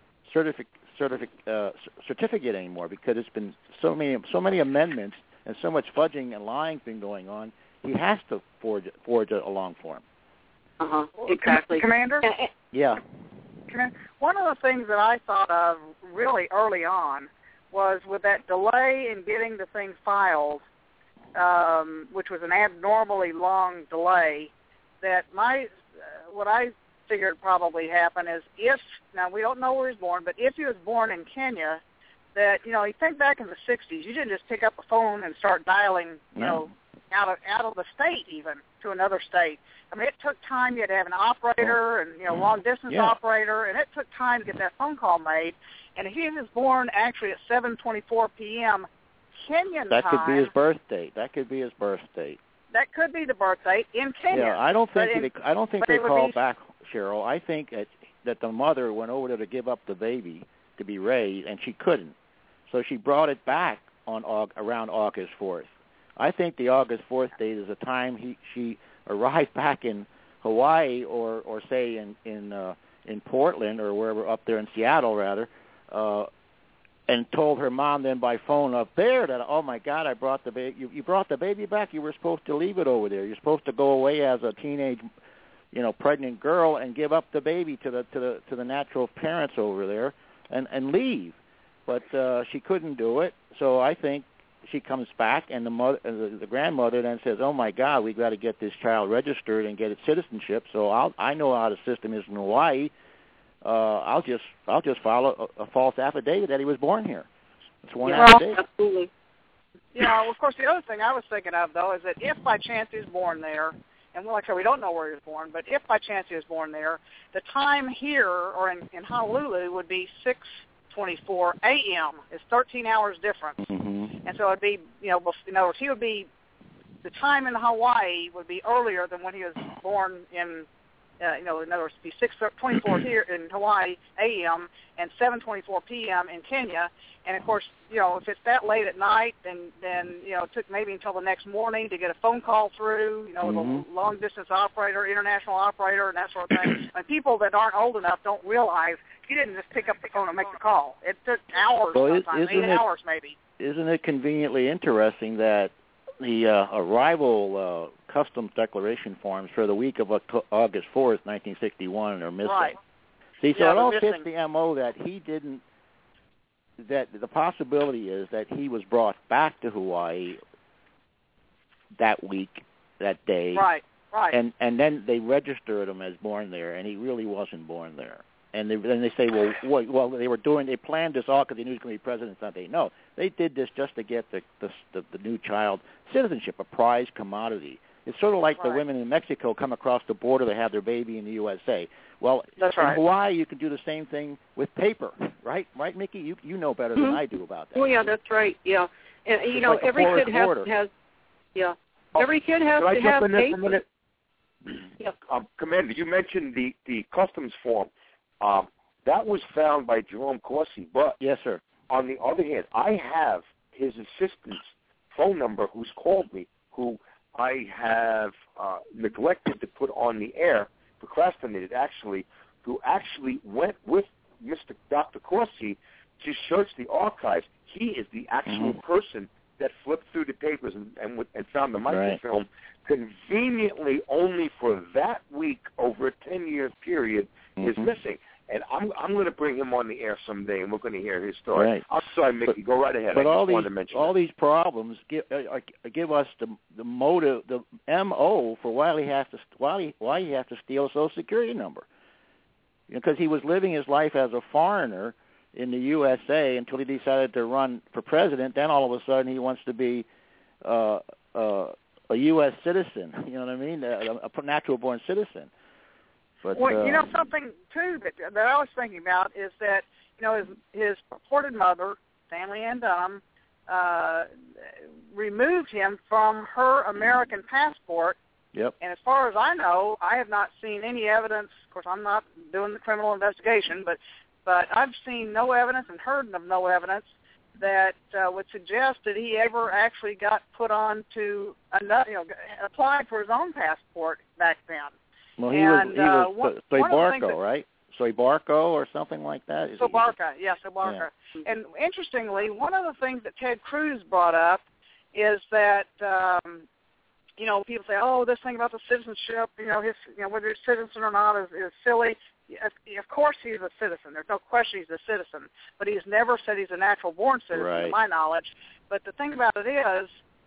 certificate anymore because it's been so many amendments and so much fudging and lying been going on. He has to forge a long form. Exactly. Commander? Yeah. One of the things that I thought of really early on was with that delay in getting the thing filed, which was an abnormally long delay, that what I figured probably happened is now we don't know where he's born, but if he was born in Kenya, that, you think back in the 60s, you didn't just pick up a phone and start dialing, out of the state even to another state. I mean, it took time. You had to have an operator and, long-distance operator, and it took time to get that phone call made. And if he was born actually at 7:24 p.m. Kenyan time. That could be his birth date. That could be the birth date in Kenya. Yeah, I don't think they called back, Cheryl. I think that the mother went over there to give up the baby to be raised, and she couldn't. So she brought it back around August 4th. I think the August 4th date is the time she arrived back in Hawaii or say in Portland or wherever up there in Seattle rather, and told her mom then by phone up there that, oh my God, I brought the baby. You brought the baby back. You were supposed to leave it over there. You're supposed to go away as a teenage, pregnant girl and give up the baby to the natural parents over there and leave. But she couldn't do it. So I think she comes back, and the grandmother then says, "Oh my God, we got to get this child registered and get its citizenship." So I know how the system is in Hawaii. I'll just file a false affidavit that he was born here. It's one affidavit. Absolutely. Of course, the other thing I was thinking of though is that if by chance he was born there, and like I said, we don't know where he was born, but if by chance he was born there, the time here or in Honolulu would be 6:24 a.m. It's 13 hours difference. Mm-hmm. And so it'd be, he would be, the time in Hawaii would be earlier than when he was born in, in other words, it'd be 6:24 here in Hawaii a.m. and 7:24 p.m. in Kenya. And of course, if it's that late at night, then it took maybe until the next morning to get a phone call through, with a long-distance operator, international operator, and that sort of thing. And people that aren't old enough don't realize you didn't just pick up the phone and make the call. It took hours, sometimes 8 hours maybe. Isn't it conveniently interesting that the arrival customs declaration forms for the week of August 4th, 1961 are missing? Right. See, so it all fits the M.O. that he didn't, that the possibility is that he was brought back to Hawaii that week, that day. Right. Right. And then they registered him as born there, and he really wasn't born there. And then they say, well, they planned this all because they knew he was going to be president someday. No, they did this just to get the new child citizenship, a prized commodity. It's sort of like the women in Mexico come across the border to have their baby in the USA. Well, That's in right. Hawaii, you can do the same thing with paper, right? Right, Mickey? You know better than I do about that. Oh, yeah, that's right. Yeah, and It's like every kid has yeah. Every kid has to have paper. Yep. Commander, you mentioned the customs form. That was found by Jerome Corsi, but yes, sir. On the other hand, I have his assistant's phone number who's called me, who I have neglected to put on the air, procrastinated actually, who actually went with Mr. Dr. Corsi to search the archives. He is the actual person that flipped through the papers and found the microfilm. Conveniently, only for that week over a 10-year period is missing. And I'm going to bring him on the air someday, and we're going to hear his story. Right. I'm sorry, Mickey. Go right ahead. But I just wanted to mention all these problems give us the motive, the MO for why he has to steal a Social Security number. Because he was living his life as a foreigner in the USA until he decided to run for president. Then all of a sudden he wants to be a U.S. citizen. You know what I mean? A natural-born citizen. But, well, something too that I was thinking about is that his purported mother, Stanley Ann Dunham, removed him from her American passport. Yep. And as far as I know, I have not seen any evidence. Of course, I'm not doing the criminal investigation, but I've seen no evidence and heard of no evidence that would suggest that he ever actually got put on to applied for his own passport back then. Well, he was Soybarco, right? Soybarco or something like that? Soybarca, yes, Soybarca. Yeah. And interestingly, one of the things that Ted Cruz brought up is that, people say, oh, this thing about the citizenship, whether he's citizen or not is silly. Of course he's a citizen. There's no question he's a citizen. But he's never said he's a natural-born citizen, to my knowledge. But the thing about it is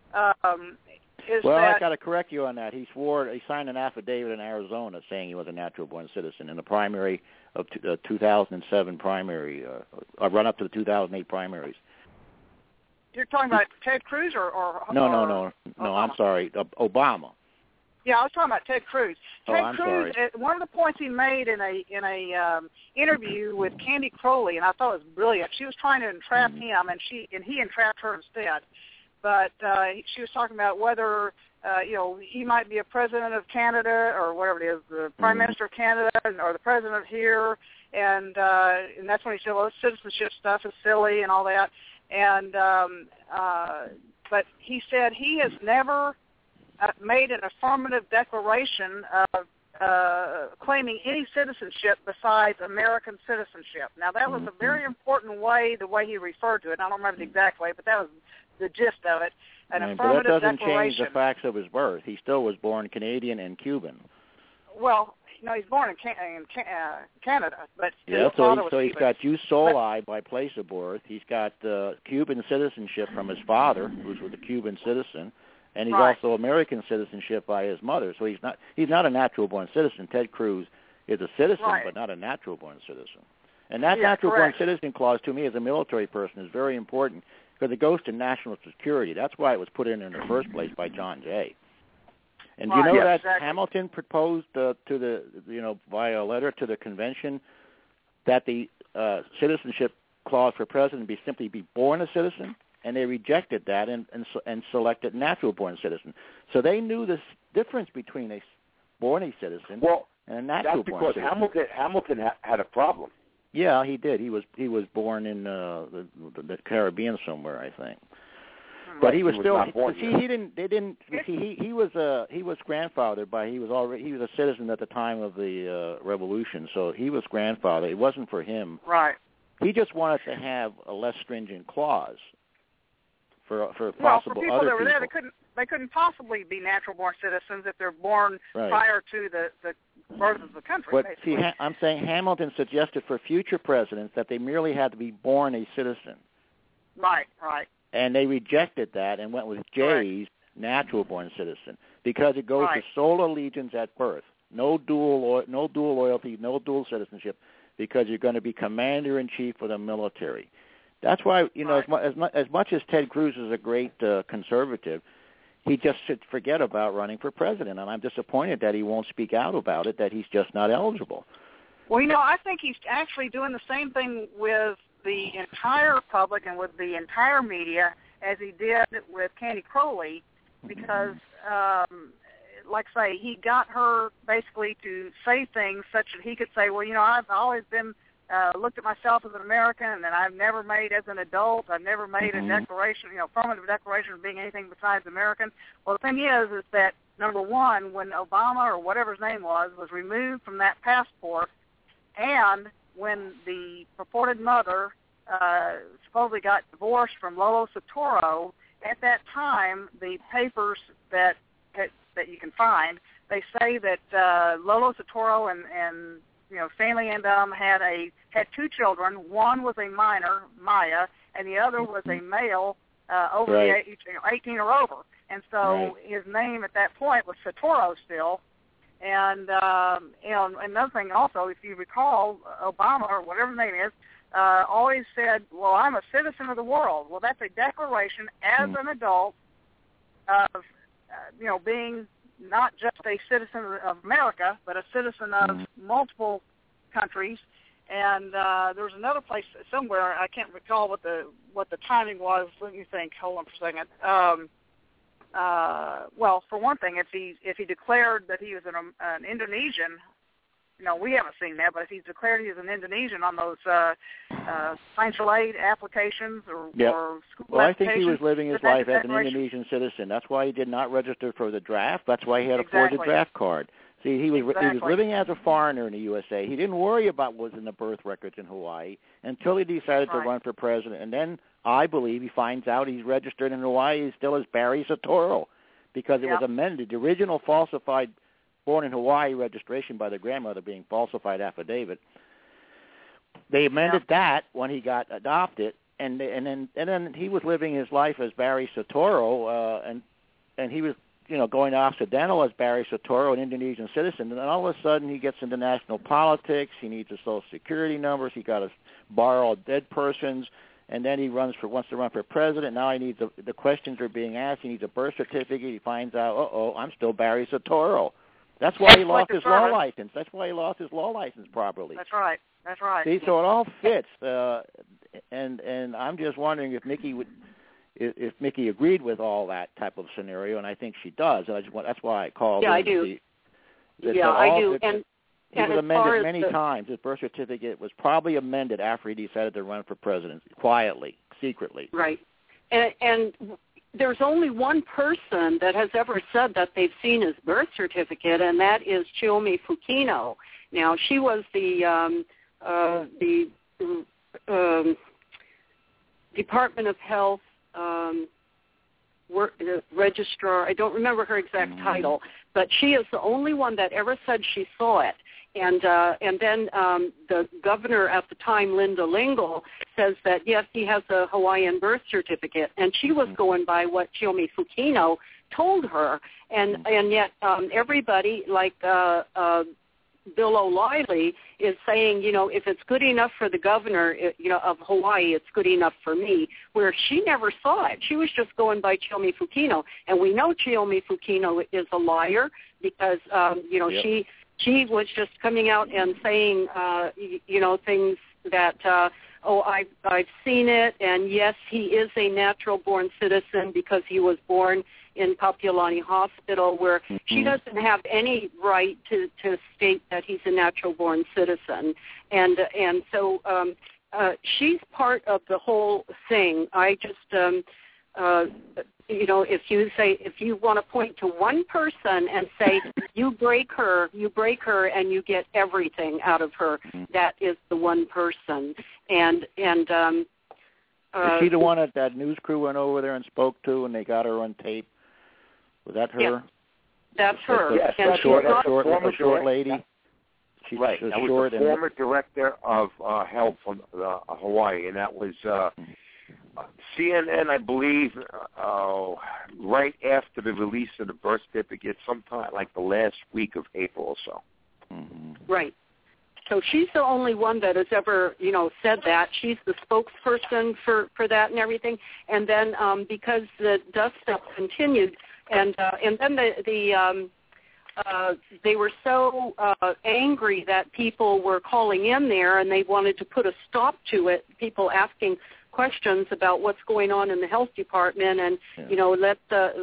I got to correct you on that. He signed an affidavit in Arizona saying he was a natural-born citizen in the primary of 2007 primary, run-up to the 2008 primaries. You're talking about Ted Cruz or No, I'm sorry, Obama. Yeah, I was talking about Ted Cruz. I'm sorry. One of the points he made in a interview with Candy Crowley, and I thought it was brilliant. She was trying to entrap him, and he entrapped her instead. But she was talking about whether he might be a president of Canada or whatever it is, the prime minister of Canada or the president of here, and that's when he said, well, this citizenship stuff is silly and all that. And but he said he has never made an affirmative declaration of claiming any citizenship besides American citizenship. Now, that was a very important the way he referred to it. I don't remember the exact way, but that was the gist of it. An affirmative but that doesn't declaration. Change the facts of his birth. He still was born Canadian and Cuban. Well, he's born in Canada, but yeah, so he's got jus soli by place of birth. He's got Cuban citizenship from his father, who was a Cuban citizen, and he's also American citizenship by his mother. So he's not a natural-born citizen. Ted Cruz is a citizen, but not a natural-born citizen. And that natural-born citizen clause, to me, as a military person, is very important because it goes to national security. That's why it was put in the first place by John Jay. And do you know that Hamilton proposed via a letter to the convention that the citizenship clause for president be born a citizen, and they rejected that and selected natural-born citizen. So they knew the difference between a born a citizen and a natural-born citizen. That's because Hamilton had a problem. Yeah, he did. He was born in the Caribbean somewhere, I think. But he was still. He was grandfathered by. He was a citizen at the time of the Revolution, so he was grandfathered. It wasn't for him. Right. He just wanted to have a less stringent clause for possible for people other that were people. there, they couldn't possibly be natural-born citizens if they're born prior to the birth of the country. But basically. see, I'm saying Hamilton suggested for future presidents that they merely had to be born a citizen. Right. And they rejected that and went with Jay's natural-born citizen, because it goes Right. to sole allegiance at birth. No dual loyalty, no dual citizenship, because you're going to be commander-in-chief of the military. That's why, as much as Ted Cruz is a great conservative, he just should forget about running for president. And I'm disappointed that he won't speak out about it, that he's just not eligible. Well, I think he's actually doing the same thing with the entire public and with the entire media as he did with Candy Crowley, because, like I say, he got her basically to say things such that he could say, well, I've always been looked at myself as an American, and that I've never made, as an adult, I've never made a declaration, affirmative declaration of being anything besides American. Well, the thing is that, number one, when Obama, or whatever his name was removed from that passport, and when the purported mother supposedly got divorced from Lolo Soetoro, at that time, the papers that you can find, they say that Lolo Soetoro and Stanley and had two children. One was a minor, Maya, and the other was a male over the age, 18 or over. And so his name at that point was Soetoro still. And another thing also, if you recall, Obama, or whatever his name is, always said, well, I'm a citizen of the world. Well, that's a declaration as an adult of, being not just a citizen of America, but a citizen of multiple countries. And there was another place somewhere, I can't recall what the timing was. Let me think. Hold on for a second. Well, for one thing, if he declared that he was an Indonesian, we haven't seen that, but if he's declared he was an Indonesian on those financial aid applications or school applications. I think he was living his life as an Indonesian citizen. That's why he did not register for the draft. That's why he had a forged draft card. See, he was living as a foreigner in the USA. He didn't worry about what was in the birth records in Hawaii until he decided to run for president. And then I believe he finds out he's registered in Hawaii still as Barry Soetoro, because it was amended. The original falsified born in Hawaii registration by the grandmother being falsified affidavit. They amended that when he got adopted, and then he was living his life as Barry Soetoro, and he was going to Occidental as Barry Soetoro, an Indonesian citizen, and then all of a sudden he gets into national politics. He needs a social security numbers. He got to borrow dead persons, and then he wants to run for president. Now he needs the questions are being asked. He needs a birth certificate. He finds out, I'm still Barry Soetoro. That's why he lost his law license. That's why he lost his law license properly. That's right. See, so it all fits. And I'm just wondering if Mickey agreed with all that type of scenario, and I think she does. That's why I called. Yeah, I do. I do. And it was amended many times. His birth certificate was probably amended after he decided to run for president, quietly, secretly. Right. And there's only one person that has ever said that they've seen his birth certificate, and that is Chiyomi Fukino. Now, she was the Department of Health registrar. I don't remember her exact title, but she is the only one that ever said she saw it. And then the governor at the time, Linda Lingle, says that, yes, he has a Hawaiian birth certificate. And she was going by what Chiyomi Fukino told her. And yet everybody, like Bill O'Reilly, is saying, if it's good enough for the governor, of Hawaii, it's good enough for me, where she never saw it. She was just going by Chiyomi Fukino. And we know Chiyomi Fukino is a liar because, she was just coming out and saying, things that, I've seen it, and yes, he is a natural-born citizen because he was born in Kapiolani Hospital, where she doesn't have any right to state that he's a natural-born citizen. And so she's part of the whole thing. I just... if you want to point to one person and say you break her, and you get everything out of her, that is the one person. And is she the one that news crew went over there and spoke to, and they got her on tape? Was that her? Yeah, that's her. Yes, a short lady. She's right. That was the former director of health from Hawaii, and that was CNN, I believe, right after the release of the birth certificate, sometime like the last week of April or so. Mm-hmm. Right. So she's the only one that has ever, said that. She's the spokesperson for that and everything. And then because the dust-up continued, and then they were so angry that people were calling in there, and they wanted to put a stop to it. People asking questions about what's going on in the health department, and let's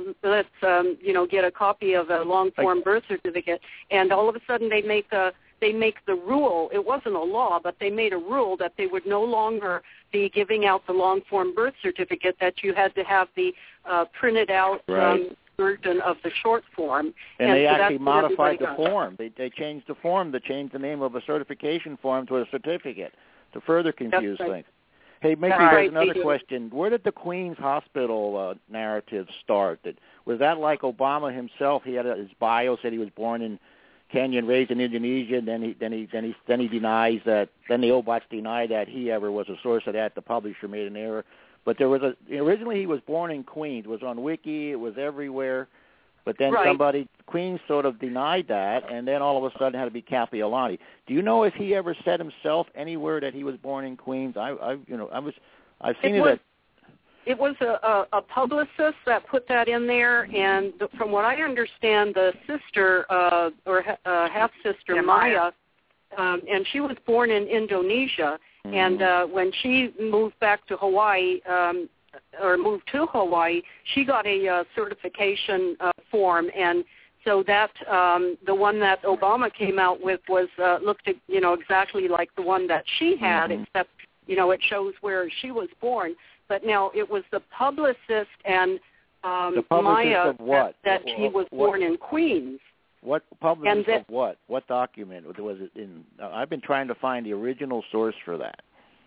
get a copy of a long-form birth certificate. And all of a sudden, they make the rule. It wasn't a law, but they made a rule that they would no longer be giving out the long-form birth certificate, that you had to have the printed out version of the short form. And they actually modified the form. They changed the form. They changed the name of a certification form to a certificate to further confuse things. Hey, maybe there's another question. Where did the Queens Hospital narrative start? Was that like Obama himself? He had his bio said he was born in Kenya and raised in Indonesia, and then he denies that. Then the Obats deny that he ever was a source of that. The publisher made an error. But there was originally he was born in Queens. It was on Wiki. It was everywhere. But then Queens sort of denied that, and then all of a sudden it had to be Kapiolani. Do you know if he ever said himself anywhere that he was born in Queens? I've seen it. It was a publicist that put that in there, and from what I understand, the sister or half-sister, Maya, and she was born in Indonesia, and when she moved back to Hawaii, or moved to Hawaii, she got a certification form, and so that the one that Obama came out with was looked exactly like the one that she had, except it shows where she was born. But now it was the publicist and Maya that he was born in Queens. What publicist of what? What document was it in? I've been trying to find the original source for that.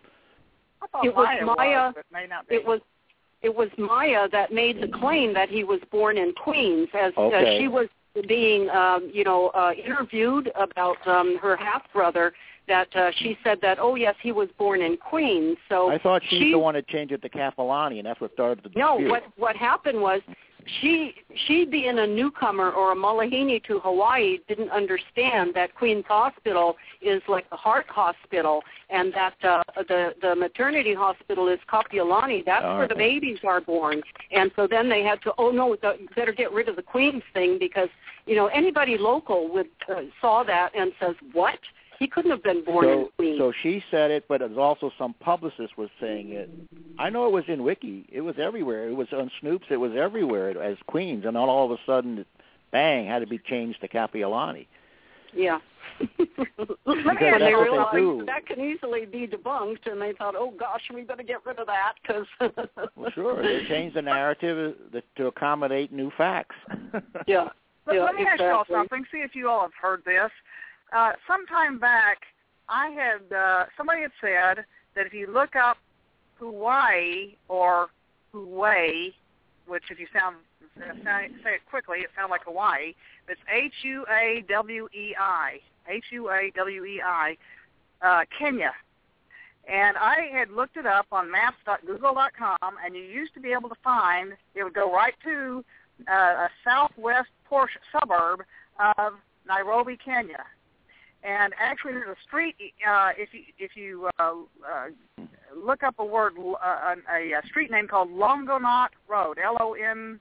It was Maya. It was Maya that made the claim that he was born in Queens, as she was being interviewed about her half brother. That she said that, oh yes, he was born in Queens. So I thought she's the one that changed it to Kapiolani, and that's what started the dispute. No, what happened was she being a newcomer or a Malahini to Hawaii didn't understand that Queens Hospital is like the heart hospital, and that the maternity hospital is Kapiolani. That's where the babies are born. And so then they had to, better get rid of the Queens thing, because anybody local saw that and says, what? He couldn't have been born in Queens. So she said it, but it was also some publicist was saying it. I know it was in Wiki. It was everywhere. It was on Snoops. It was everywhere as Queens, and then all of a sudden, bang, had to be changed to Kapiolani. Yeah. Because they realized that can easily be debunked, and they thought, oh gosh, we better get rid of that. Well, sure. They changed the narrative to accommodate new facts. Yeah. Let me ask you all something. See if you all have heard this. Sometime back, I had somebody had said that if you look up Hawaii or Huawei, which if you say it quickly, it sounds like Hawaii. It's Huawei, Huawei, Kenya. And I had looked it up on maps.google.com, and you used to be able to find, it would go right to a southwest suburb of Nairobi, Kenya. And actually, there's a street. If you look up a word, a street name called Longonot Road, Longonot,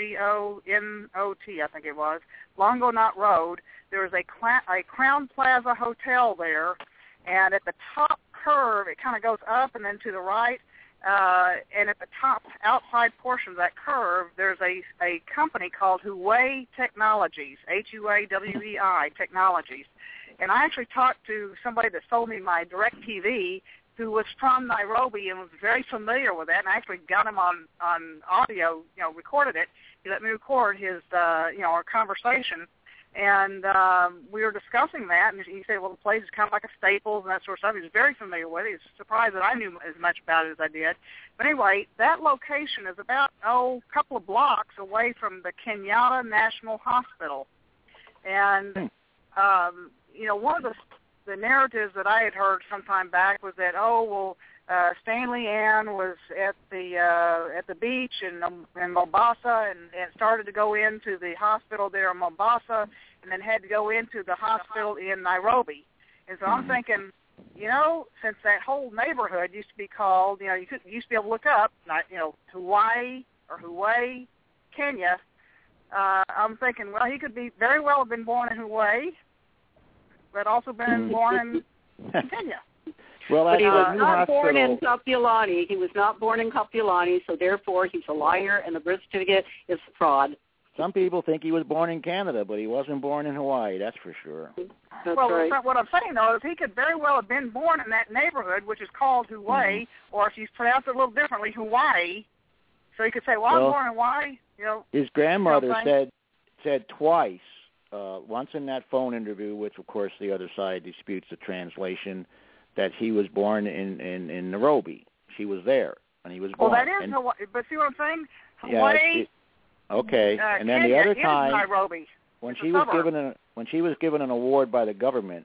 I think it was, Longonot Road. There's a Crown Plaza Hotel there, and at the top curve, it kind of goes up and then to the right. And at the top outside portion of that curve, there's a company called Huawei Technologies, Huawei Technologies. And I actually talked to somebody that sold me my DirecTV who was from Nairobi and was very familiar with that, and I actually got him on audio, recorded it. He let me record his, our conversation, and we were discussing that, and he said, well, the place is kind of like a Staples and that sort of stuff. He was very familiar with it. He was surprised that I knew as much about it as I did. But anyway, that location is about, a couple of blocks away from the Kenyatta National Hospital. And one of the narratives that I had heard some time back was that, Stanley Ann was at the beach in Mombasa and started to go into the hospital there in Mombasa, and then had to go into the hospital in Nairobi. And so I'm thinking, since that whole neighborhood used to be called, you used to be able to look up, Hawaii or Hawaii, Kenya. I'm thinking, well, he could very well have been born in Hawaii, but also been born in Kenya. Well, but he was not hospital. born in Kapiolani. He was not born in Kapiolani, so therefore he's a liar, and the birth certificate is fraud. Some people think he was born in Canada, but he wasn't born in Hawaii, that's for sure. That's well, right. What I'm saying, though, is he could very well have been born in that neighborhood, which is called Hawaii, or if you pronounce it a little differently, Hawaii. So he could say, well, I'm born in Hawaii. His grandmother said twice, once in that phone interview, which, of course, the other side disputes the translation, that he was born in Nairobi. She was there, and he was born. Well, that is Hawaii, but see what I'm saying? Hawaii. Okay, and then Kenya the other time, Nairobi. when she was given an award by the government,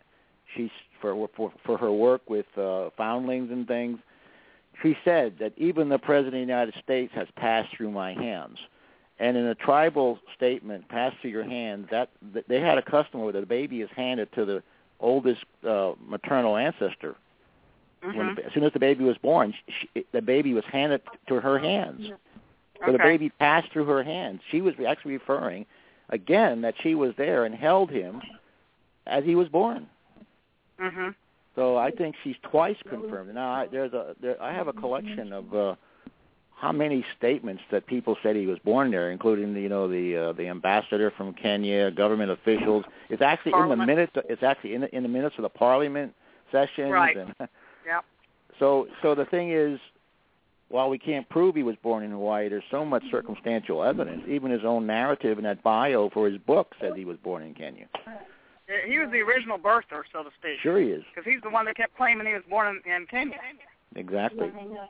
for her work with foundlings and things, she said that even the President of the United States has passed through my hands. And in a tribal statement, passed through your hands, that they had a custom where the baby is handed to the oldest maternal ancestor. Mm-hmm. As soon as the baby was born, the baby was handed to her hands. So the baby passed through her hands. She was actually referring, again, that she was there and held him as he was born. Mm-hmm. So I think she's twice confirmed. Now, I have a collection of how many statements that people said he was born there, including the ambassador from Kenya, government officials. It's actually in the minutes. It's actually in the minutes of the Parliament sessions. Right. And, yep. So the thing is, while we can't prove he was born in Hawaii, there's so much circumstantial evidence. Even his own narrative in that bio for his book says he was born in Kenya. He was the original birther, so to speak. Sure he is. Because he's the one that kept claiming he was born in Kenya. Exactly.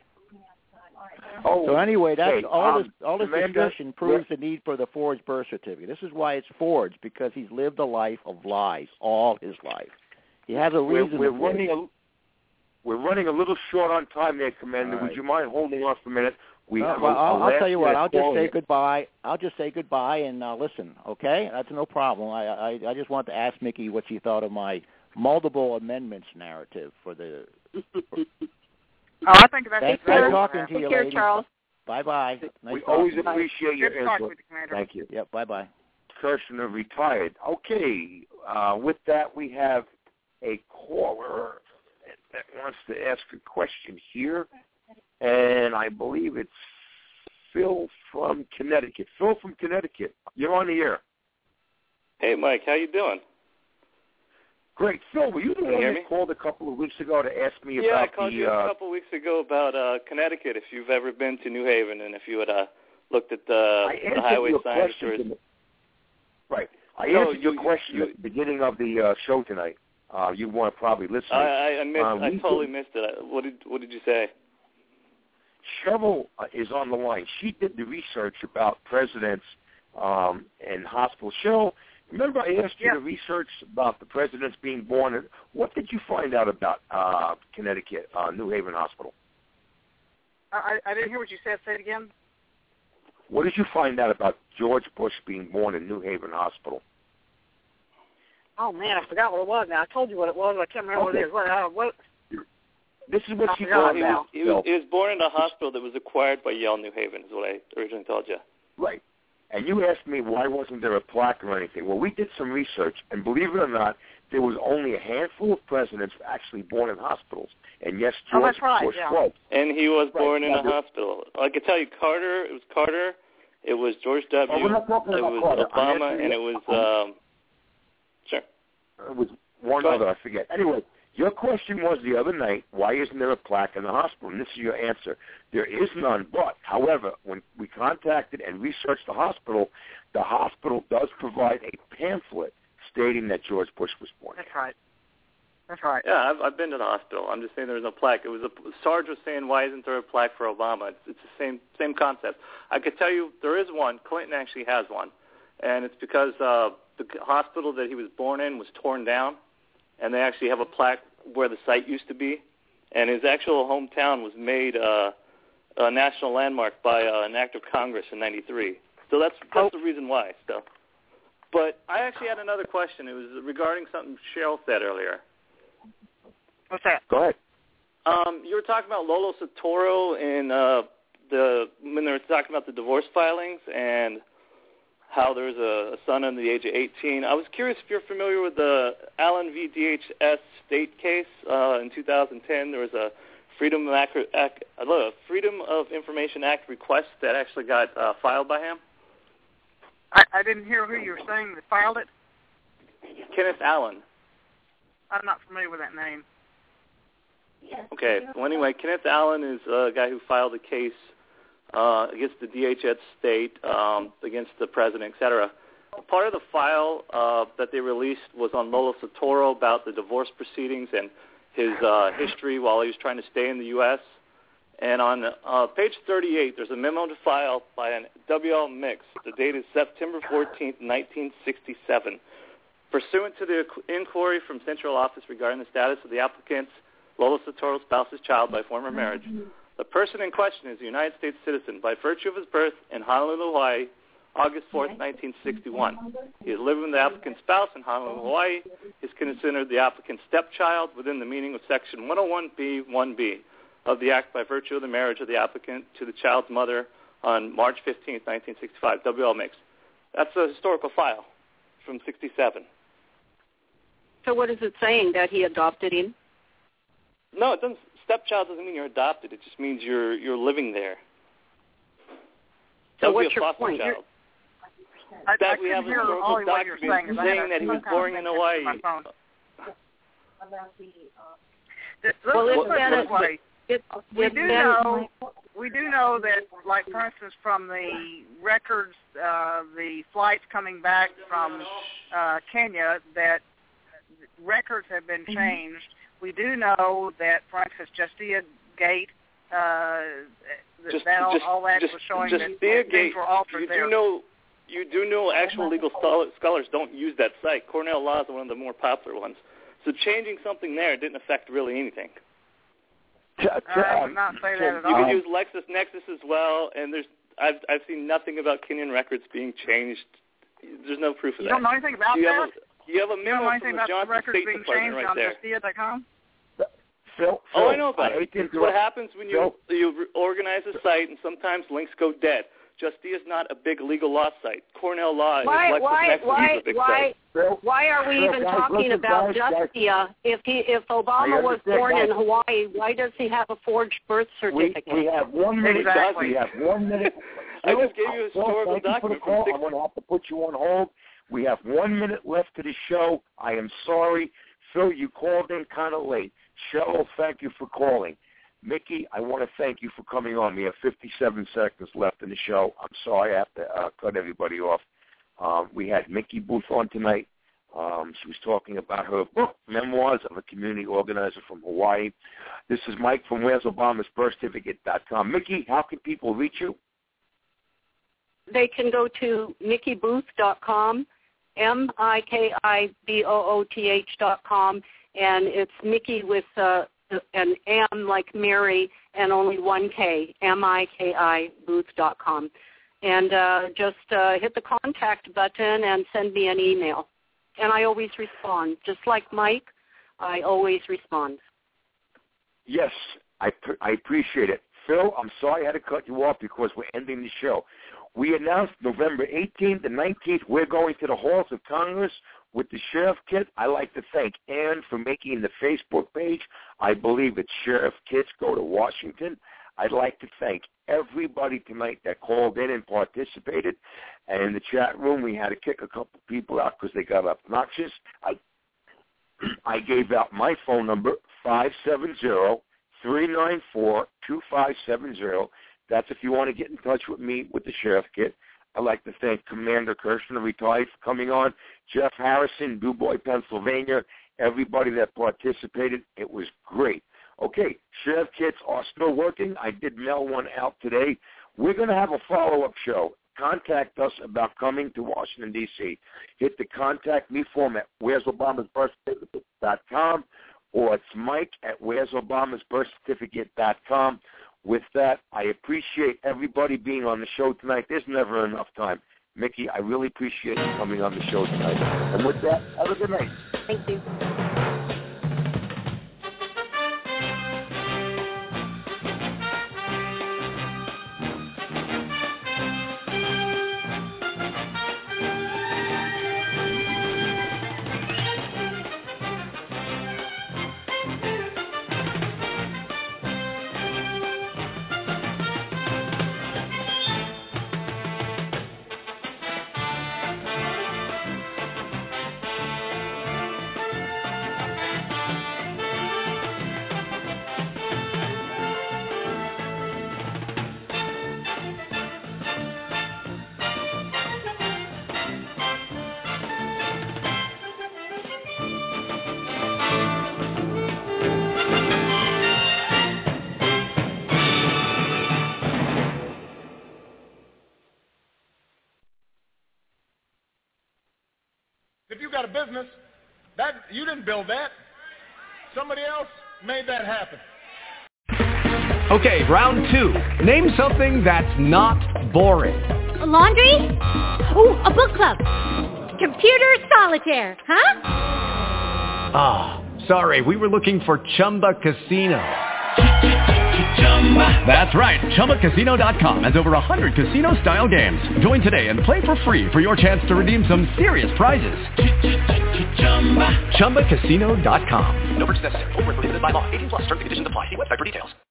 Oh, so anyway, that's all this Amanda, discussion proves the need for the forged birth certificate. This is why it's forged, because he's lived a life of lies all his life. He has a reason. We're running a little short on time there, Commander. Right. Would you mind holding off a minute? I'll tell you what. I'll just say goodbye. I'll just say goodbye and listen. Okay, that's no problem. I just want to ask Mickey what she thought of my multiple amendments narrative for the. I think that's Thanks for talking to you, care, ladies. Charles. Bye. Nice we always appreciate your Good talk input. with you, Commander. Thank you. Yep. Bye. Kirshner retired. Okay. With that, we have a caller that wants to ask a question here, and I believe it's Phil from Connecticut. Phil from Connecticut, you're on the air. Hey, Mike, how you doing? Great. Phil, were you the one that called a couple of weeks ago to ask me about the... Yeah, I called you a couple of weeks ago about Connecticut, if you've ever been to New Haven, and if you had looked at the highway signs. Right. I answered your question at the beginning of the show tonight. You weren't probably listening. I totally missed it. What did you say? Cheryl is on the line. She did the research about presidents and hospitals. Cheryl, remember I asked you to research about the presidents being born. What did you find out about Connecticut, New Haven Hospital? I didn't hear what you said. Say it again. What did you find out about George Bush being born in New Haven Hospital? Oh, man, I forgot what it was now. I told you what it was, but I can't remember what it is. What? This is what she found out. He was born in a hospital that was acquired by Yale New Haven, is what I originally told you. Right. And you asked me why wasn't there a plaque or anything. Well, we did some research, and believe it or not, there was only a handful of presidents actually born in hospitals. And yes, George Bush was. And he was born in a hospital. I can tell you, Carter, it was George W., it was Obama, and it was... Sure. It was one other, I forget. Anyway, your question was the other night, why isn't there a plaque in the hospital? And this is your answer. There is none, but, however, when we contacted and researched the hospital does provide a pamphlet stating that George Bush was born. That's right. That's right. Yeah, I've been to the hospital. I'm just saying there's no plaque. It was Sarge was saying, why isn't there a plaque for Obama? It's the same concept. I could tell you there is one. Clinton actually has one, and it's because the hospital that he was born in was torn down, and they actually have a plaque where the site used to be, and his actual hometown was made a national landmark by an act of Congress in '93. So that's the reason why. So, but I actually had another question. It was regarding something Cheryl said earlier. What's that? Go ahead. You were talking about Lolo Soetoro and when they were talking about the divorce filings and how there's a son under the age of 18. I was curious if you're familiar with the Allen v. DHS state case in 2010. There was a Freedom of Information Act request that actually got filed by him. I didn't hear who you were saying that filed it. Kenneth Allen. I'm not familiar with that name. Okay. Well, anyway, Kenneth Allen is a guy who filed a case against the DHS state, against the president, etc. Part of the file that they released was on Lolo Soetoro about the divorce proceedings and his history while he was trying to stay in the U.S. And on page 38, there's a memo to file by an W.L. Mix. The date is September 14th, 1967. Pursuant to the inquiry from Central Office regarding the status of the applicant's Lolo Soetoro spouse's child by former marriage, the person in question is a United States citizen by virtue of his birth in Honolulu, Hawaii, August 4th, 1961. He is living with the applicant's spouse in Honolulu, Hawaii. He is considered the applicant's stepchild within the meaning of Section 101B(1)(b) of the Act by virtue of the marriage of the applicant to the child's mother on March 15th, 1965. W.L. Mix. That's a historical file from 67. So what is it saying, that he adopted him? No, it doesn't. Stepchild doesn't mean you're adopted. It just means you're living there. So what's your point? That we have a historical document saying that he was born in Hawaii. We do know that, like, for instance, from the records, the flights coming back from Kenya, that records have been changed. We do know that, for instance, Justia Gate, all that was showing that things were altered there. You do know actual legal scholars don't use that site. Cornell Law is one of the more popular ones. So changing something there didn't affect really anything. I would not say that at all. You can use LexisNexis as well, and I've seen nothing about Kenyan records being changed. There's no proof of that. You don't know anything about that? You have a memo from the Johnson State Department right there. Justia.com? Phil, I know about it. It's what happens when you organize a site and sometimes links go dead. Justia is not a big legal law site. Cornell Law is LexisNexis is a big site. Why are we even talking about Justia? If Obama was born in Hawaii, why does he have a forged birth certificate? We have 1 minute. Exactly. We have 1 minute. I just gave you a historical document. I'm going to have to put you on hold. We have 1 minute left to the show. I am sorry. Phil, you called in kind of late. Cheryl, thank you for calling. Mickey, I want to thank you for coming on. We have 57 seconds left in the show. I'm sorry I have to cut everybody off. We had Mickey Booth on tonight. She was talking about her book, Memoirs of a Community Organizer from Hawaii. This is Mike from Where's Obama's BirthCertificate.com. Mickey, how can people reach you? They can go to MickeyBooth.com, MikiBooth.com, and it's Mickey with an M like Mary and only one K, MikiBooth.com. And just hit the contact button and send me an email. And I always respond. Just like Mike, I always respond. Yes, I appreciate it. Phil, I'm sorry I had to cut you off because we're ending the show. We announced November 18th and 19th we're going to the halls of Congress with the Sheriff Kit. I'd like to thank Ann for making the Facebook page. I believe it's Sheriff Kits Go to Washington. I'd like to thank everybody tonight that called in and participated. And in the chat room, we had to kick a couple people out because they got obnoxious. I gave out my phone number, 570-394-2570. That's if you want to get in touch with me with the Sheriff Kit. I'd like to thank Commander Kirshner, retired, for coming on, Jeff Harrison, DuBois, Pennsylvania, everybody that participated. It was great. Okay, Sheriff Kits are still working. I did mail one out today. We're going to have a follow-up show. Contact us about coming to Washington, D.C. Hit the Contact Me form at where's Obama's birthcertificate.com or it's mike@where'sobamasbirthcertificate.com. With that, I appreciate everybody being on the show tonight. There's never enough time. Mickey, I really appreciate you coming on the show tonight. And with that, have a good night. Thank you. If you got a business, that you didn't build that. Somebody else made that happen. Okay, round 2. Name something that's not boring. A laundry? Ooh, a book club. Computer solitaire, huh? Ah, sorry, we were looking for Chumba Casino. That's right. ChumbaCasino.com has over 100 casino-style games. Join today and play for free for your chance to redeem some serious prizes. ChumbaCasino.com. No purchase necessary. Void where prohibited by law. 18+ terms and conditions apply. See website for details.